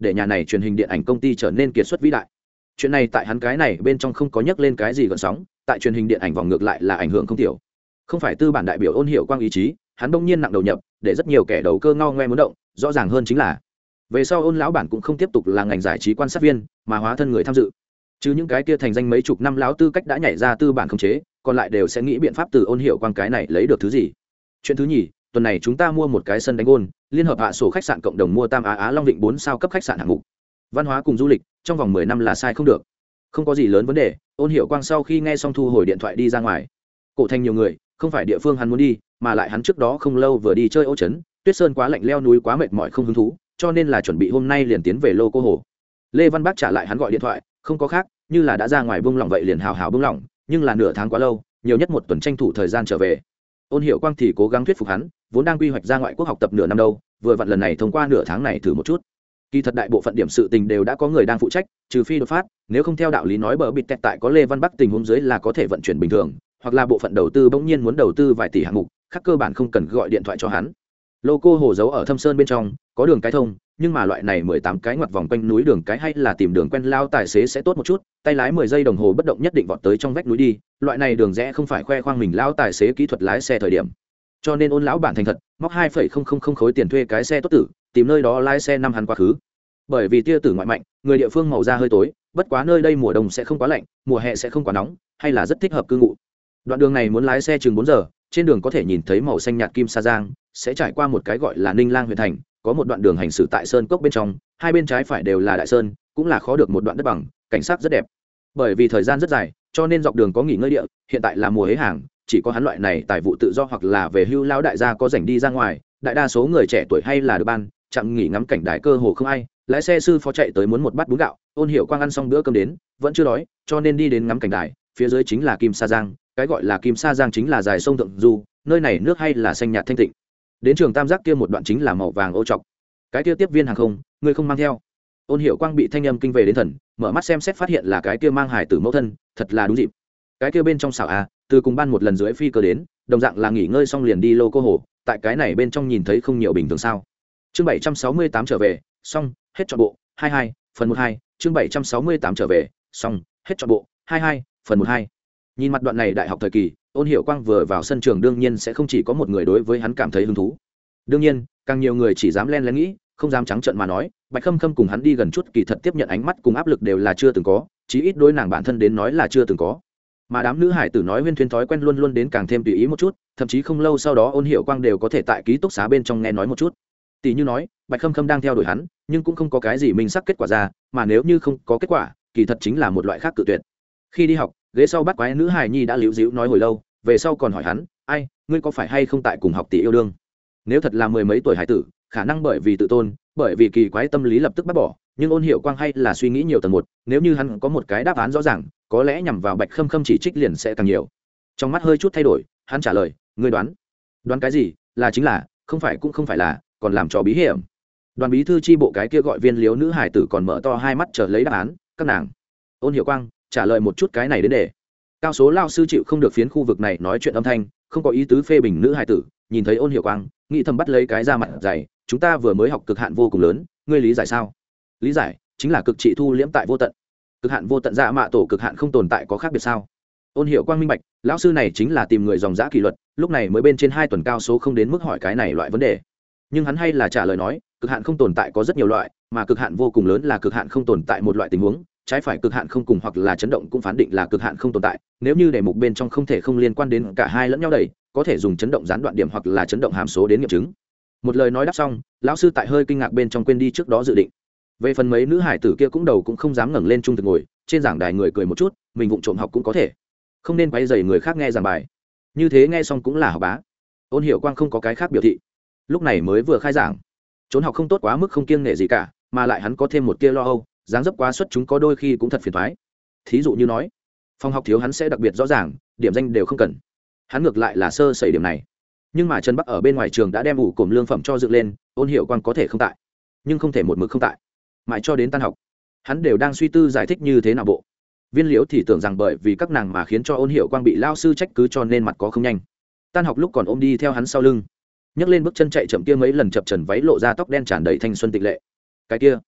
để nhà này truyền hình điện ảnh công ty trở nên kiệt xuất vĩ đại. Chuyện này tại hắn cái này bên trong không có nhắc lên cái gì gợn sóng, tại truyền hình điện ảnh vòng ngược lại là ảnh hưởng không tiểu. Không phải tư bản đại biểu Ôn Hiểu Quang ý chí, hắn đông nhiên nặng đầu nhập, để rất nhiều kẻ đầu cơ ngao ngoe muốn động, rõ ràng hơn chính là về sau Ôn lão bản cũng không tiếp tục là ngành giải trí quan sát viên, mà hóa thân người tham dự. Chứ những cái kia thành danh mấy chục năm lão tư cách đã nhảy ra tư bản khống chế, còn lại đều sẽ nghĩ biện pháp từ Ôn Hiểu Quang cái này lấy được thứ gì. Chuyện thứ nhì, tuần này chúng ta mua một cái sân đánh gôn, liên hợp hạ sổ khách sạn cộng đồng mua Tam Á Á Long Vịnh 4 sao cấp khách sạn hạng mục. Văn hóa cùng du lịch, trong vòng 10 năm là sai không được. Không có gì lớn vấn đề, Ôn Hiểu Quang sau khi nghe xong thu hồi điện thoại đi ra ngoài. Cổ thành nhiều người, không phải địa phương hắn muốn đi, mà lại hắn trước đó không lâu vừa đi chơi Ô Trấn, Tuyết Sơn quá lạnh leo núi quá mệt mỏi không hứng thú, cho nên là chuẩn bị hôm nay liền tiến về Lô Cô Hồ. Lê Văn Bác trả lại hắn gọi điện thoại, không có khác, như là đã ra ngoài buông lỏng vậy liền hào hào buông lỏng, nhưng là nửa tháng quá lâu, nhiều nhất một tuần tranh thủ thời gian trở về. Ôn Hiểu Quang thì cố gắng thuyết phục hắn, vốn đang quy hoạch ra ngoại quốc học tập nửa năm đâu, vừa vặn lần này thông qua nửa tháng này thử một chút. Kỳ thật đại bộ phận điểm sự tình đều đã có người đang phụ trách, trừ phi đột phát, nếu không theo đạo lý nói bờ bịt tẹt tại có Lê Văn Bắc tình huống dưới là có thể vận chuyển bình thường, hoặc là bộ phận đầu tư bỗng nhiên muốn đầu tư vài tỷ hạng mục, khác cơ bản không cần gọi điện thoại cho hắn. Lô Cô Hồ giấu ở thâm sơn bên trong, có đường cái thông, nhưng mà loại này 18 cái ngoặt vòng quanh núi đường cái hay là tìm đường quen lao tài xế sẽ tốt một chút, tay lái 10 giây đồng hồ bất động nhất định vọt tới trong vách núi đi, loại này đường rẽ không phải khoe khoang mình lao tài xế kỹ thuật lái xe thời điểm. Cho nên Ôn lão bản thành thật, móc 2,000 khối tiền thuê cái xe tốt tử, tìm nơi đó lái xe năm hắn quá khứ. Bởi vì tia tử ngoại mạnh, người địa phương màu da hơi tối, bất quá nơi đây mùa đông sẽ không quá lạnh, mùa hè sẽ không quá nóng, hay là rất thích hợp cư ngụ. Đoạn đường này muốn lái xe chừng 4 giờ, trên đường có thể nhìn thấy màu xanh nhạt Kim Sa Giang, sẽ trải qua một cái gọi là Ninh Lang huyện thành, có một đoạn đường hành xử tại sơn cốc bên trong, hai bên trái phải đều là đại sơn, cũng là khó được một đoạn đất bằng, cảnh sắc rất đẹp. Bởi vì thời gian rất dài, cho nên dọc đường có nghỉ ngơi địa, hiện tại là mùa hế hàng, chỉ có hắn loại này tài vụ tự do hoặc là về hưu lão đại gia có rảnh đi ra ngoài, đại đa số người trẻ tuổi hay là được ban, chặng nghỉ ngắm cảnh đài cơ hồ không ai, lái xe sư phó chạy tới muốn một bát bún gạo. Ôn Hiểu Quang ăn xong bữa cơm đến vẫn chưa đói, cho nên đi đến ngắm cảnh đài, phía dưới chính là Kim Sa Giang, cái gọi là Kim Sa Giang chính là dài sông thượng du, nơi này nước hay là xanh nhạt thanh tịnh. Đến trường Tam Giác kia một đoạn chính là màu vàng ô trọc, cái kia tiếp viên hàng không người không mang theo. Ôn Hiểu Quang bị thanh âm kinh về đến thần, mở mắt xem xét phát hiện là cái kia mang hải tử mẫu thân, thật là đúng dịp. Cái kia bên trong xảo từ cùng ban một lần dưới phi cơ đến, đồng dạng là nghỉ ngơi xong liền đi Lô Cô Hồ, tại cái này bên trong nhìn thấy không nhiều bình thường sao. Chương 768 trở về, xong, hết trọn bộ, 22, phần 12, chương 768 trở về, xong, hết trọn bộ, 22, phần 12. Nhìn mặt đoạn này đại học thời kỳ, Ôn Hiểu Quang vừa vào sân trường đương nhiên sẽ không chỉ có một người đối với hắn cảm thấy hứng thú. Đương nhiên, càng nhiều người chỉ dám len lén nghĩ, không dám trắng trợn mà nói, Bạch Khâm Khâm cùng hắn đi gần chút kỳ thật tiếp nhận ánh mắt cùng áp lực đều là chưa từng có, chí ít đối nàng bản thân đến nói là chưa từng có. Mà đám nữ hải tử nói huyên thuyên thói quen luôn luôn đến càng thêm tùy ý một chút, thậm chí không lâu sau đó Ôn Hiểu Quang đều có thể tại ký túc xá bên trong nghe nói một chút. Tỷ như nói, Bạch Khâm Khâm đang theo đuổi hắn, nhưng cũng không có cái gì minh xác kết quả ra, mà nếu như không có kết quả, kỳ thật chính là một loại khác cự tuyệt. Khi đi học, ghế sau bắt quái nữ hài nhi đã líu díu nói hồi lâu, về sau còn hỏi hắn, ai, ngươi có phải hay không tại cùng học tỷ yêu đương? Nếu thật là mười mấy tuổi hải tử, khả năng bởi vì tự tôn, bởi vì kỳ quái tâm lý lập tức bác bỏ, nhưng Ôn Hiểu Quang hay là suy nghĩ nhiều tầng một, nếu như hắn có một cái đáp án rõ ràng, có lẽ nhằm vào Bạch Khâm Khâm chỉ trích liền sẽ càng nhiều. Trong mắt hơi chút thay đổi, hắn trả lời, ngươi đoán? Đoán cái gì? Là chính là, không phải cũng không phải là, còn làm trò bí hiểm. Đoàn bí thư chi bộ cái kia gọi Viên Liếu nữ hải tử còn mở to hai mắt chờ lấy đáp án, các nàng. Ôn Hiểu Quang trả lời một chút cái này đến để. Cao số lao sư chịu không được phiến khu vực này nói chuyện âm thanh, không có ý tứ phê bình nữ hải tử, nhìn thấy Ôn Hiểu Quang, nghĩ thầm bắt lấy cái ra mặt dày, chúng ta vừa mới học cực hạn vô cùng lớn, ngươi lý giải sao? Lý giải, chính là cực trị thu liễm tại vô tận. Cực hạn vô tận dạ mạ tổ cực hạn không tồn tại có khác biệt sao? Ôn Hiểu Quang minh bạch, lão sư này chính là tìm người dòng dã kỷ luật, lúc này mới bên trên 2 tuần cao số không đến mức hỏi cái này loại vấn đề. Nhưng hắn hay là trả lời nói, cực hạn không tồn tại có rất nhiều loại, mà cực hạn vô cùng lớn là cực hạn không tồn tại một loại tình huống, trái phải cực hạn không cùng hoặc là chấn động cũng phán định là cực hạn không tồn tại, nếu như đề mục bên trong không thể không liên quan đến cả hai lẫn nhau đầy, có thể dùng chấn động gián đoạn điểm hoặc là chấn động hàm số đến nghiệm chứng. Một lời nói đáp xong, lão sư tại hơi kinh ngạc bên trong quên đi trước đó dự định. Về phần mấy nữ hải tử kia cũng đầu cũng không dám ngẩng lên trung thực ngồi, trên giảng đài người cười một chút, mình vụng trộm học cũng có thể, không nên quấy rầy người khác nghe giảng bài. Như thế nghe xong cũng là học bá. Ôn Hiểu Quang không có cái khác biểu thị. Lúc này mới vừa khai giảng, trốn học không tốt quá mức không kiêng nể gì cả, mà lại hắn có thêm một tia lo âu, dáng dấp quá xuất chúng có đôi khi cũng thật phiền toái. Thí dụ như nói, phòng học thiếu hắn sẽ đặc biệt rõ ràng, điểm danh đều không cần. Hắn ngược lại là sơ sẩy điểm này. Nhưng mà Trần Bắc ở bên ngoài trường đã đem ủ cổm lương phẩm cho dựng lên, Ôn Hiểu Quang có thể không tại, nhưng không thể một mực không tại. Mãi cho đến tan học, hắn đều đang suy tư giải thích như thế nào bộ. Viên Liễu thì tưởng rằng bởi vì các nàng mà khiến cho Ôn Hiểu Quang bị lao sư trách cứ cho nên mặt có không nhanh. Tan học lúc còn ôm đi theo hắn sau lưng, nhấc lên bước chân chạy chậm kia mấy lần chập trần váy lộ ra tóc đen tràn đầy thanh xuân tịch lệ. Cái kia,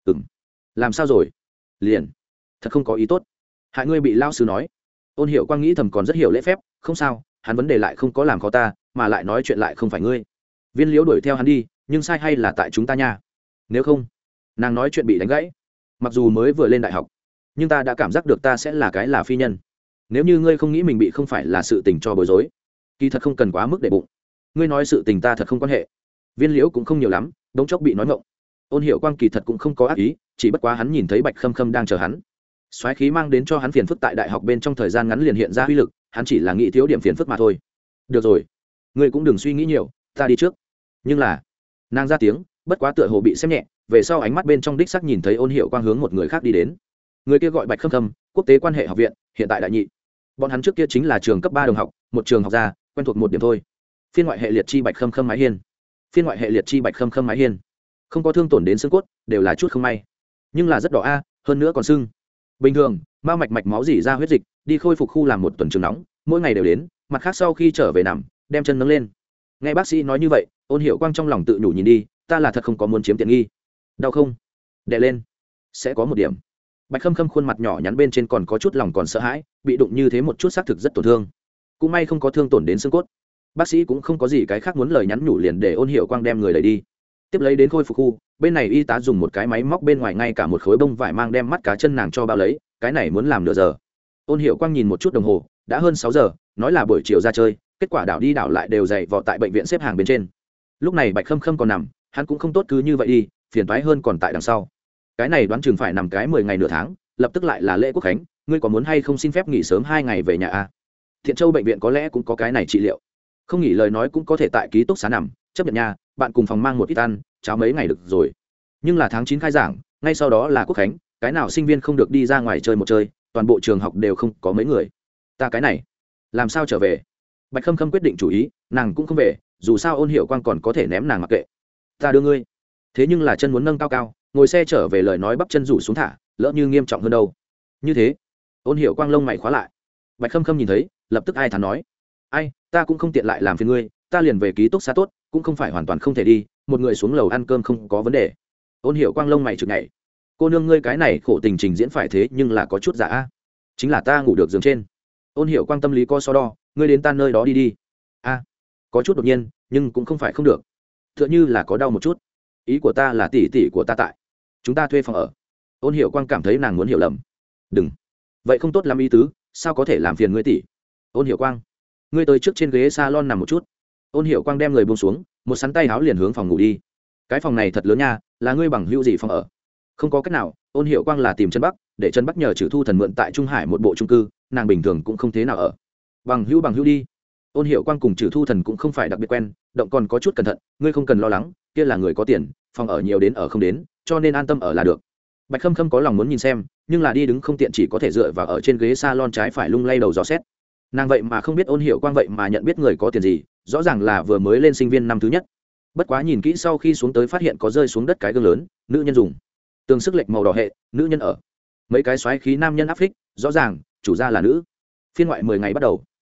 ừng làm sao rồi liền thật không có ý tốt hại ngươi bị lao sư nói. Ôn Hiểu Quang nghĩ thầm còn rất hiểu lễ phép, không sao, hắn vấn đề lại không có làm khó ta, mà lại nói chuyện lại không phải ngươi. Viên Liễu đuổi theo hắn đi, nhưng sai hay là tại chúng ta nha. Nếu không, nàng nói chuyện bị đánh gãy. Mặc dù mới vừa lên đại học, nhưng ta đã cảm giác được ta sẽ là phi nhân. Nếu như ngươi không nghĩ mình bị không phải là sự tình cho bối rối, kỳ thật không cần quá mức để bụng. Ngươi nói sự tình ta thật không quan hệ. Viên Liễu cũng không nhiều lắm, đống chốc bị nói ngọng. Ôn Hiểu Quang kỳ thật cũng không có ác ý, chỉ bất quá hắn nhìn thấy Bạch Khâm Khâm đang chờ hắn. Soái khí mang đến cho hắn phiền phức tại đại học bên trong thời gian ngắn liền hiện ra uy lực, hắn chỉ là nghĩ thiếu điểm phiền phức mà thôi. Được rồi, ngươi cũng đừng suy nghĩ nhiều, ta đi trước. Nhưng là, nàng ra tiếng, bất quá tựa hồ bị xem nhẹ, về sau ánh mắt bên trong đích sắc nhìn thấy Ôn Hiểu Quang hướng một người khác đi đến. Người kia gọi Bạch Khâm Khâm, quốc tế quan hệ học viện, hiện tại đại nhị. Bọn hắn trước kia chính là trường cấp 3 đồng học, một trường học ra, quen thuộc một điểm thôi. Phiên ngoại hệ liệt chi Bạch Khâm Khâm mái hiên. Phiên ngoại hệ liệt chi Bạch Khâm Khâm mái hiên. Không có thương tổn đến xương cốt, đều là chút không may. Nhưng là rất đỏ a, hơn nữa còn sưng. Bình thường, mao mạch máu dỉ ra huyết dịch, đi khôi phục khu làm một tuần trường nóng, mỗi ngày đều đến, mặt khác sau khi trở về nằm, đem chân nâng lên. Nghe bác sĩ nói như vậy, Ôn Hiểu Quang trong lòng tự nhủ nhìn đi, ta là thật không có muốn chiếm tiện nghi. Đau không? Đè lên. Sẽ có một điểm. Bạch Khâm Khâm khuôn mặt nhỏ nhắn bên trên còn có chút lòng còn sợ hãi, bị đụng như thế một chút xác thực rất tổn thương. Cũng may không có thương tổn đến xương cốt. Bác sĩ cũng không có gì cái khác muốn lời nhắn nhủ liền để Ôn Hiểu Quang đem người đẩy đi. Tiếp lấy đến khôi phục khu, bên này y tá dùng một cái máy móc bên ngoài ngay cả một khối bông vải mang đem mắt cá chân nàng cho bao lấy, cái này muốn làm nửa giờ. Ôn Hiểu Quang nhìn một chút đồng hồ, đã hơn 6 giờ, nói là buổi chiều ra chơi, kết quả đảo đi đảo lại đều dày vò tại bệnh viện xếp hàng bên trên. Lúc này Bạch Khâm Khâm còn nằm, hắn cũng không tốt cứ như vậy đi, phiền toái hơn còn tại đằng sau. Cái này đoán chừng phải nằm cái 10 ngày nửa tháng, lập tức lại là lễ quốc khánh, ngươi có muốn hay không xin phép nghỉ sớm 2 ngày về nhà a? Thiện Châu bệnh viện có lẽ cũng có cái này trị liệu. Không nghỉ lời nói cũng có thể tại ký túc xá nằm, chấp nhận nha, bạn cùng phòng mang một ít ăn, cháo mấy ngày được rồi. Nhưng là tháng 9 khai giảng, ngay sau đó là quốc khánh, cái nào sinh viên không được đi ra ngoài chơi một chơi, toàn bộ trường học đều không có mấy người. Ta cái này, làm sao trở về? Bạch Khâm Khâm quyết định chủ ý, nàng cũng không về, dù sao Ôn Hiểu Quang còn có thể ném nàng mặc kệ. Ta đưa ngươi. Thế nhưng là chân muốn nâng cao cao, ngồi xe trở về lời nói bắp chân rủ xuống thả, lỡ như nghiêm trọng hơn đâu. Như thế, Ôn Hiểu Quang lông mày khóa lại. Bạch Khâm Khâm nhìn thấy, lập tức ai thán nói: "Ai, ta cũng không tiện lại làm phiền ngươi, ta liền về ký túc xá tốt, cũng không phải hoàn toàn không thể đi, một người xuống lầu ăn cơm không có vấn đề." Ôn Hiểu Quang lông mày chực nhảy. Cô nương ngươi cái này khổ tình trình diễn phải thế nhưng là có chút giả a. Chính là ta ngủ được giường trên. Ôn Hiểu Quang tâm lý co so đo, ngươi đến tan nơi đó đi đi. A, có chút đột nhiên, nhưng cũng không phải không được. Tựa như là có đau một chút. Ý của ta là tỷ tỷ của ta tại, chúng ta thuê phòng ở. Ôn Hiểu Quang cảm thấy nàng muốn hiểu lầm. Đừng, vậy không tốt lắm ý tứ, sao có thể làm phiền ngươi tỷ? Ôn Hiểu Quang, ngươi tới trước trên ghế salon nằm một chút. Ôn Hiểu Quang đem người buông xuống, một sắn tay áo liền hướng phòng ngủ đi. Cái phòng này thật lớn nha, là ngươi bằng hữu gì phòng ở? Không có cách nào, Ôn Hiểu Quang là tìm Trần Bắc, để Trần Bắc nhờ Trử Thu Thần mượn tại Trung Hải một bộ chung cư, nàng bình thường cũng không thế nào ở. Bằng hữu đi. Ôn Hiểu Quang cùng Trử Thu Thần cũng không phải đặc biệt quen, động còn có chút cẩn thận, ngươi không cần lo lắng, kia là người có tiền, phòng ở nhiều đến ở không đến, cho nên an tâm ở là được. Bạch Khâm Khâm có lòng muốn nhìn xem, nhưng là đi đứng không tiện, chỉ có thể dựa vào ở trên ghế salon trái phải lung lay đầu dò xét. Nàng vậy mà không biết Ôn Hiểu Quang vậy mà nhận biết người có tiền gì, rõ ràng là vừa mới lên sinh viên năm thứ nhất. Bất quá nhìn kỹ sau khi xuống tới phát hiện có rơi xuống đất cái gương lớn, nữ nhân dùng tường sức lệch màu đỏ hệ, nữ nhân ở mấy cái xoáy khí nam nhân áp phích, rõ ràng chủ gia là nữ. Phiên ngoại 10 ngày bắt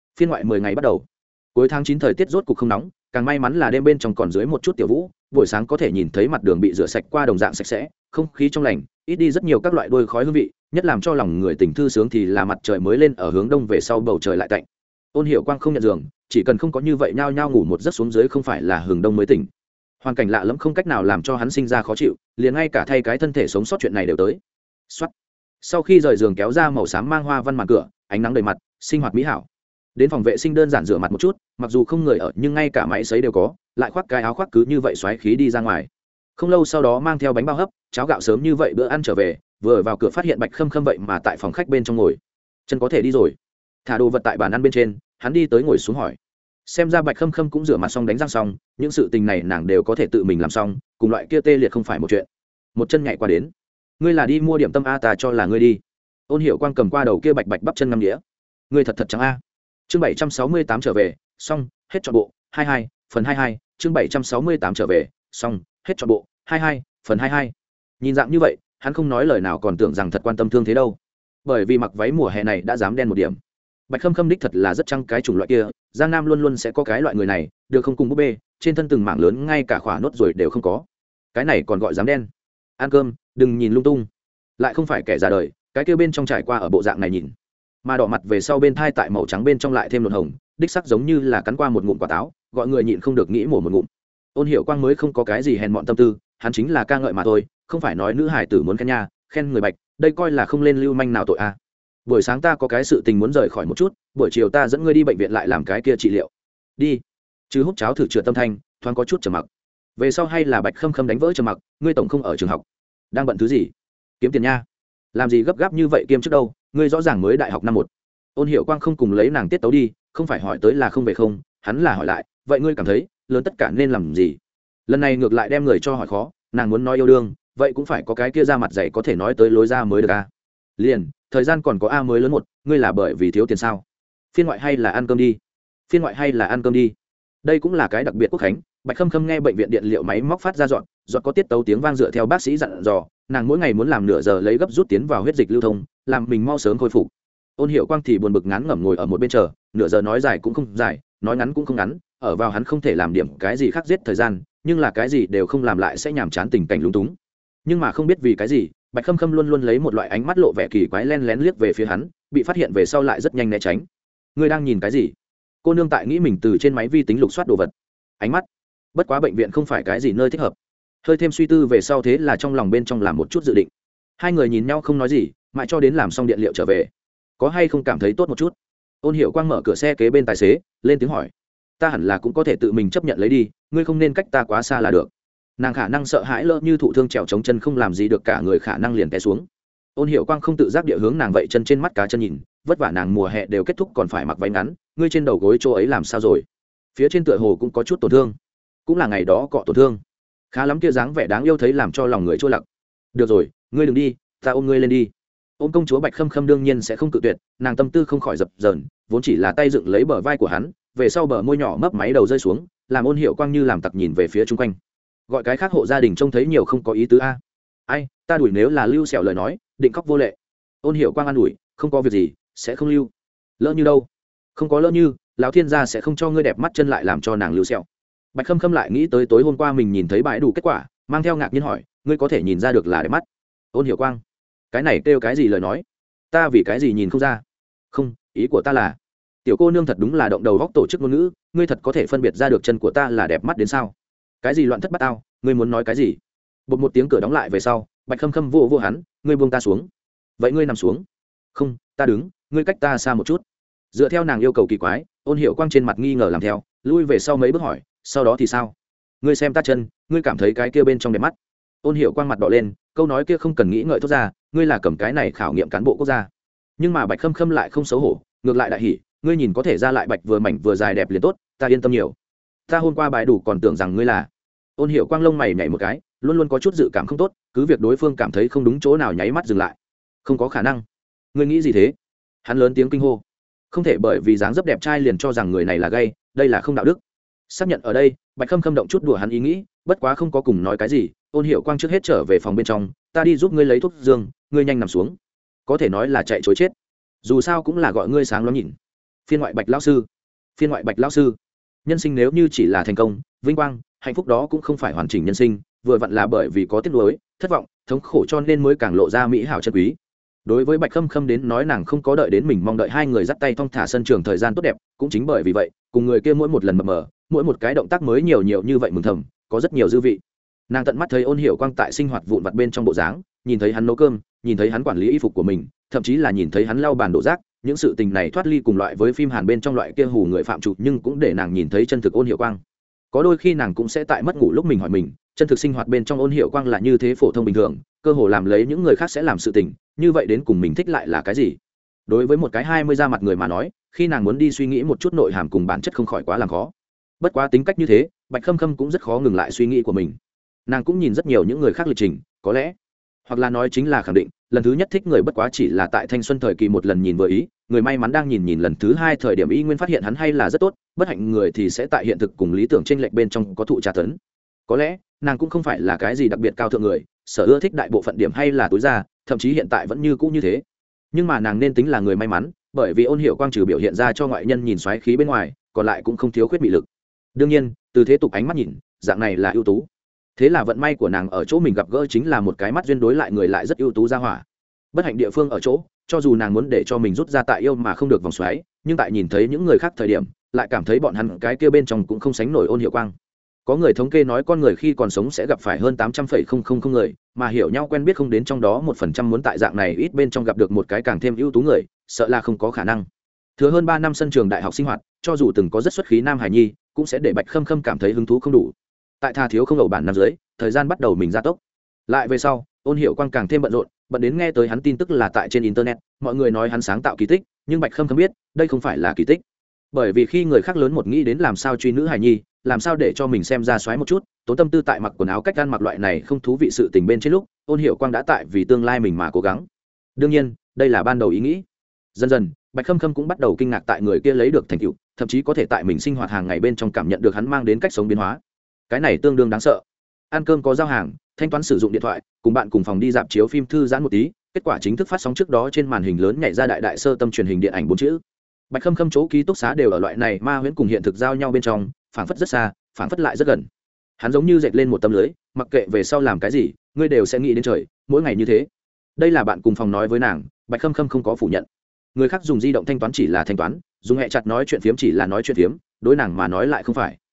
đầu. Cuối tháng 9 thời tiết rốt cục không nóng, càng may mắn là đêm bên trong còn dưới một chút tiểu vũ, buổi sáng có thể nhìn thấy mặt đường bị rửa sạch qua đồng dạng sạch sẽ, không khí trong lành, ít đi rất nhiều các loại đôi khói hương vị, nhất làm cho lòng người tỉnh thư sướng thì là mặt trời mới lên ở hướng đông về sau bầu trời lại tạnh. Ôn Hiểu Quang không nhận giường, chỉ cần không có như vậy nhao nhao ngủ một giấc xuống dưới không phải là hừng đông mới tỉnh. Hoàn cảnh lạ lẫm không cách nào làm cho hắn sinh ra khó chịu, liền ngay cả thay cái thân thể sống sót chuyện này đều tới. Soát. Sau khi rời giường kéo ra màu xám mang hoa văn màn cửa, ánh nắng đầy mặt, sinh hoạt mỹ hảo. Đến phòng vệ sinh đơn giản rửa mặt một chút, mặc dù không người ở nhưng ngay cả máy sấy đều có, lại khoác cái áo khoác cứ như vậy xoáy khí đi ra ngoài. Không lâu sau đó mang theo bánh bao hấp, cháo gạo sớm như vậy bữa ăn trở về, vừa vào cửa phát hiện Bạch Khâm Khâm vậy mà tại phòng khách bên trong ngồi. Chân có thể đi rồi. Thả đồ vật tại bàn ăn bên trên, hắn đi tới ngồi xuống hỏi. Xem ra Bạch Khâm Khâm cũng rửa mặt xong đánh răng xong, những sự tình này nàng đều có thể tự mình làm xong, cùng loại kia tê liệt không phải một chuyện. Một chân nhảy qua đến. Ngươi là đi mua điểm tâm a, ta cho là ngươi đi. Ôn Hiểu Quang cầm qua đầu kia bạch bạch bắp chân ngăm đĩa. Ngươi thật trắng a. Chương 768 trở về, xong, hết trọn bộ, 22, phần 22, chương 768 trở về, xong, hết trọn bộ, 22, phần 22. Nhìn dạng như vậy, hắn không nói lời nào còn tưởng rằng thật quan tâm thương thế đâu. Bởi vì mặc váy mùa hè này đã dám đen một điểm. Bạch Khâm Khâm đích thật là rất trăng cái chủng loại kia, Giang Nam luôn luôn sẽ có cái loại người này, được không cùng búp bê, trên thân từng mảng lớn ngay cả khỏa nốt rồi đều không có. Cái này còn gọi dám đen. Ăn cơm, đừng nhìn lung tung, lại không phải kẻ già đời, cái kia bên trong trải qua ở bộ dạng này nhìn, mà đỏ mặt về sau bên thai tại màu trắng bên trong lại thêm nhuộm hồng, đích sắc giống như là cắn qua một ngụm quả táo, gọi người nhịn không được nghĩ mổ một ngụm. Ôn Hiểu Quang mới không có cái gì hèn mọn tâm tư, hắn chính là ca ngợi mà thôi, không phải nói nữ hải tử muốn khen nha, khen người bạch, đây coi là không lên lưu manh nào tội a. Buổi sáng ta có cái sự tình muốn rời khỏi một chút, buổi chiều ta dẫn ngươi đi bệnh viện lại làm cái kia trị liệu. Đi. Chứ hút cháo thử trượt tâm thanh, thoáng có chút trầm mặc. Về sau hay là Bạch Khâm Khâm đánh vỡ trầm mặc, ngươi tổng không ở trường học, đang bận thứ gì? Kiếm tiền nha. Làm gì gấp gáp như vậy kiêm trước đâu, ngươi rõ ràng mới đại học năm một. Ôn Hiểu Quang không cùng lấy nàng tiết tấu đi, không phải hỏi tới là không về không, hắn là hỏi lại, vậy ngươi cảm thấy lớn tất cả nên làm gì? Lần này ngược lại đem người cho hỏi khó, nàng muốn nói yêu đương, vậy cũng phải có cái kia ra mặt dày có thể nói tới lối ra mới được a. Liền, thời gian còn có a mới lớn một, ngươi là bởi vì thiếu tiền sao? Phiên ngoại hay là ăn cơm đi? Phiên ngoại hay là ăn cơm đi? Đây cũng là cái đặc biệt quốc khánh. Bạch Khâm Khâm nghe bệnh viện điện liệu máy móc phát ra dọn có tiết tấu tiếng vang dựa theo bác sĩ dặn dò, nàng mỗi ngày muốn làm nửa giờ lấy gấp rút tiến vào huyết dịch lưu thông, làm mình mau sớm khôi phục. Ôn Hiểu Quang thì buồn bực ngán ngẩm ngồi ở một bên chờ, nửa giờ nói dài cũng không dài, nói ngắn cũng không ngắn, ở vào hắn không thể làm điểm cái gì khác giết thời gian, nhưng là cái gì đều không làm lại sẽ nhàm chán tình cảnh lúng túng. Nhưng mà không biết vì cái gì, Bạch Khâm Khâm luôn luôn lấy một loại ánh mắt lộ vẻ kỳ quái len lén liếc về phía hắn, bị phát hiện về sau lại rất nhanh né tránh. Ngươi đang nhìn cái gì? Cô nương tại nghĩ mình từ trên máy vi tính lục soát đồ vật. Ánh mắt. Bất quá bệnh viện không phải cái gì nơi thích hợp. Hơi thêm suy tư về sau thế là trong lòng bên trong làm một chút dự định. Hai người nhìn nhau không nói gì, mãi cho đến làm xong điện liệu trở về. Có hay không cảm thấy tốt một chút? Ôn Hiểu Quang mở cửa xe kế bên tài xế, lên tiếng hỏi. Ta hẳn là cũng có thể tự mình chấp nhận lấy đi, ngươi không nên cách ta quá xa là được. Nàng khả năng sợ hãi lỡ như thụ thương trèo chống chân không làm gì được cả người khả năng liền té xuống. Ôn Hiểu Quang không tự giác địa hướng nàng vậy chân trên mắt cá chân nhìn, vất vả nàng mùa hè đều kết thúc còn phải mặc váy ngắn, ngươi trên đầu gối chỗ ấy làm sao rồi? Phía trên tựa hồ cũng có chút tổn thương, cũng là ngày đó cọ tổn thương. Khá lắm kia dáng vẻ đáng yêu thấy làm cho lòng người trôi lặng. Được rồi, ngươi đừng đi, ta ôm ngươi lên đi. Ôm công chúa Bạch Khâm Khâm đương nhiên sẽ không cự tuyệt, nàng tâm tư không khỏi dập dờn, vốn chỉ là tay dựng lấy bờ vai của hắn, về sau bờ môi nhỏ mấp máy đầu rơi xuống, làm Ôn Hiểu Quang như làm tặc nhìn về phía chung quanh. Gọi cái khác hộ gia đình trông thấy nhiều không có ý tứ a. Ai, ta đuổi nếu là lưu sẹo lời nói, định khóc vô lệ. Ôn Hiểu Quang an ủi, không có việc gì, sẽ không lưu. Lỡ như đâu? Không có lỡ như, lão thiên gia sẽ không cho ngươi đẹp mắt chân lại làm cho nàng lưu sẹo. Bạch Khâm Khâm lại nghĩ tới tối hôm qua mình nhìn thấy bãi đủ kết quả, mang theo ngạc nhiên hỏi, ngươi có thể nhìn ra được là đẹp mắt? Ôn Hiểu Quang, cái này kêu cái gì lời nói? Ta vì cái gì nhìn không ra? Không, ý của ta là, tiểu cô nương thật đúng là động đầu góc tổ chức ngôn ngữ, ngươi thật có thể phân biệt ra được chân của ta là đẹp mắt đến sao? Cái gì loạn thất bát ao, ngươi muốn nói cái gì? Bột một tiếng cửa đóng lại về sau, Bạch Khâm Khâm vô hắn, ngươi buông ta xuống. Vậy ngươi nằm xuống. Không, ta đứng, ngươi cách ta xa một chút. Dựa theo nàng yêu cầu kỳ quái, Ôn Hiểu Quang trên mặt nghi ngờ làm theo, lui về sau mấy bước hỏi, sau đó thì sao? Ngươi xem ta chân, ngươi cảm thấy cái kia bên trong đẹp mắt? Ôn Hiểu Quang mặt đỏ lên, câu nói kia không cần nghĩ ngợi thốt ra, ngươi là cầm cái này khảo nghiệm cán bộ quốc gia. Nhưng mà Bạch Khâm Khâm lại không xấu hổ, ngược lại đại hỉ, ngươi nhìn có thể ra lại bạch vừa mảnh vừa dài đẹp liền tốt, ta yên tâm nhiều. Ta hôm qua bài đủ còn tưởng rằng ngươi là. Ôn Hiểu Quang lông mày nhảy một cái, luôn luôn có chút dự cảm không tốt, cứ việc đối phương cảm thấy không đúng chỗ nào nháy mắt dừng lại. Không có khả năng. Ngươi nghĩ gì thế? Hắn lớn tiếng kinh hô. Không thể bởi vì dáng dấp đẹp trai liền cho rằng người này là gay, đây là không đạo đức. Xác nhận ở đây, Bạch Khâm Khâm động chút đùa hắn ý nghĩ, bất quá không có cùng nói cái gì. Ôn Hiểu Quang trước hết trở về phòng bên trong, ta đi giúp ngươi lấy thuốc dương, ngươi nhanh nằm xuống. Có thể nói là chạy chối chết, dù sao cũng là gọi ngươi sáng ló nhìn. Phiên ngoại Bạch lão sư, phiên ngoại Bạch lão sư. Nhân sinh nếu như chỉ là thành công, vinh quang, hạnh phúc đó cũng không phải hoàn chỉnh nhân sinh, vừa vặn là bởi vì có tiếc nuối, thất vọng, thống khổ cho nên mới càng lộ ra mỹ hảo chân quý. Đối với Bạch Khâm Khâm đến nói nàng không có đợi đến mình mong đợi hai người dắt tay thong thả sân trường thời gian tốt đẹp, cũng chính bởi vì vậy, cùng người kia mỗi một lần mập mờ, mỗi một cái động tác mới nhiều như vậy mừng thầm, có rất nhiều dư vị. Nàng tận mắt thấy Ôn Hiểu Quang tại sinh hoạt vụn vặt bên trong bộ dáng, nhìn thấy hắn nấu cơm, nhìn thấy hắn quản lý y phục của mình, thậm chí là nhìn thấy hắn lau bàn đổ rác, những sự tình này thoát ly cùng loại với phim Hàn bên trong loại kia hù người phạm chủ, nhưng cũng để nàng nhìn thấy chân thực Ôn Hiểu Quang. Có đôi khi nàng cũng sẽ tại mất ngủ lúc mình hỏi mình, chân thực sinh hoạt bên trong Ôn Hiểu Quang là như thế phổ thông bình thường, cơ hồ làm lấy những người khác sẽ làm sự tình, như vậy đến cùng mình thích lại là cái gì? Đối với một cái 20 ra mặt người mà nói, khi nàng muốn đi suy nghĩ một chút nội hàm cùng bản chất không khỏi quá làm khó. Bất quá tính cách như thế, Bạch Khâm Khâm cũng rất khó ngừng lại suy nghĩ của mình. Nàng cũng nhìn rất nhiều những người khác lịch trình, có lẽ, hoặc là nói chính là khẳng định, lần thứ nhất thích người bất quá chỉ là tại thanh xuân thời kỳ một lần nhìn vừa ý, người may mắn đang nhìn lần thứ hai thời điểm y nguyên phát hiện hắn hay là rất tốt, bất hạnh người thì sẽ tại hiện thực cùng lý tưởng chênh lệch bên trong có thụ tra tấn. Có lẽ, nàng cũng không phải là cái gì đặc biệt cao thượng người, sở ưa thích đại bộ phận điểm hay là túi ra, thậm chí hiện tại vẫn như cũ như thế. Nhưng mà nàng nên tính là người may mắn, bởi vì Ôn Hiểu Quang trừ biểu hiện ra cho ngoại nhân nhìn xoáy khí bên ngoài, còn lại cũng không thiếu khuyết bị lực. Đương nhiên, từ thế tục ánh mắt nhìn, dạng này là ưu tú. thế là vận may của nàng ở chỗ mình gặp gỡ chính là một cái mắt duyên đối lại người lại rất ưu tú ra hỏa. Bất hạnh địa phương ở chỗ, cho dù nàng muốn để cho mình rút ra tại yêu mà không được vòng xoáy, nhưng tại nhìn thấy những người khác thời điểm lại cảm thấy bọn hắn cái kia bên trong cũng không sánh nổi Ôn Hiệu Quang. Có người thống kê nói con người khi còn sống sẽ gặp phải hơn 800,000 người, mà hiểu nhau quen biết không đến trong đó 1% muốn tại dạng này ít bên trong gặp được một cái càng thêm ưu tú người, sợ là không có khả năng. Thừa hơn 3 năm sân trường đại học sinh hoạt, cho dù từng có rất xuất khí nam hài nhi, cũng sẽ để Bạch Khâm Khâm cảm thấy hứng thú không đủ. Tại tha thiếu không ẩu bản năm dưới, thời gian bắt đầu mình gia tốc. Lại về sau, Ôn Hiệu Quang càng thêm bận rộn, bận đến nghe tới hắn tin tức là tại trên internet, mọi người nói hắn sáng tạo kỳ tích, nhưng Bạch Khâm Khâm biết, đây không phải là kỳ tích. Bởi vì khi người khác lớn một nghĩ đến làm sao truy nữ hài nhi, làm sao để cho mình xem ra xoáy một chút, tốn tâm tư tại mặc quần áo cách ăn mặc loại này không thú vị sự tình bên trên lúc, Ôn Hiệu Quang đã tại vì tương lai mình mà cố gắng. Đương nhiên, đây là ban đầu ý nghĩ. Dần dần, Bạch Khâm Khâm cũng bắt đầu kinh ngạc tại người kia lấy được thành tựu, thậm chí có thể tại mình sinh hoạt hàng ngày bên trong cảm nhận được hắn mang đến cách sống biến hóa. Cái này tương đương đáng sợ. Ăn cơm có giao hàng, thanh toán sử dụng điện thoại, cùng bạn cùng phòng đi dạp chiếu phim thư giãn một tí, kết quả chính thức phát sóng trước đó trên màn hình lớn nhảy ra đại đại sơ tâm truyền hình điện ảnh 4 chữ. Bạch Khâm Khâm chỗ ký túc xá đều ở loại này ma huyễn cùng hiện thực giao nhau bên trong, phảng phất rất xa, phảng phất lại rất gần. Hắn giống như dệt lên một tấm lưới, mặc kệ về sau làm cái gì, ngươi đều sẽ nghĩ đến trời, mỗi ngày như thế. Đây là bạn cùng phòng nói với nàng, Bạch Khâm Khâm không có phủ nhận. Người khác dùng di động thanh toán chỉ là thanh toán, dùng hệ chặt nói chuyện phiếm chỉ là nói chuyện phiếm, đối nàng mà nói lại không phải.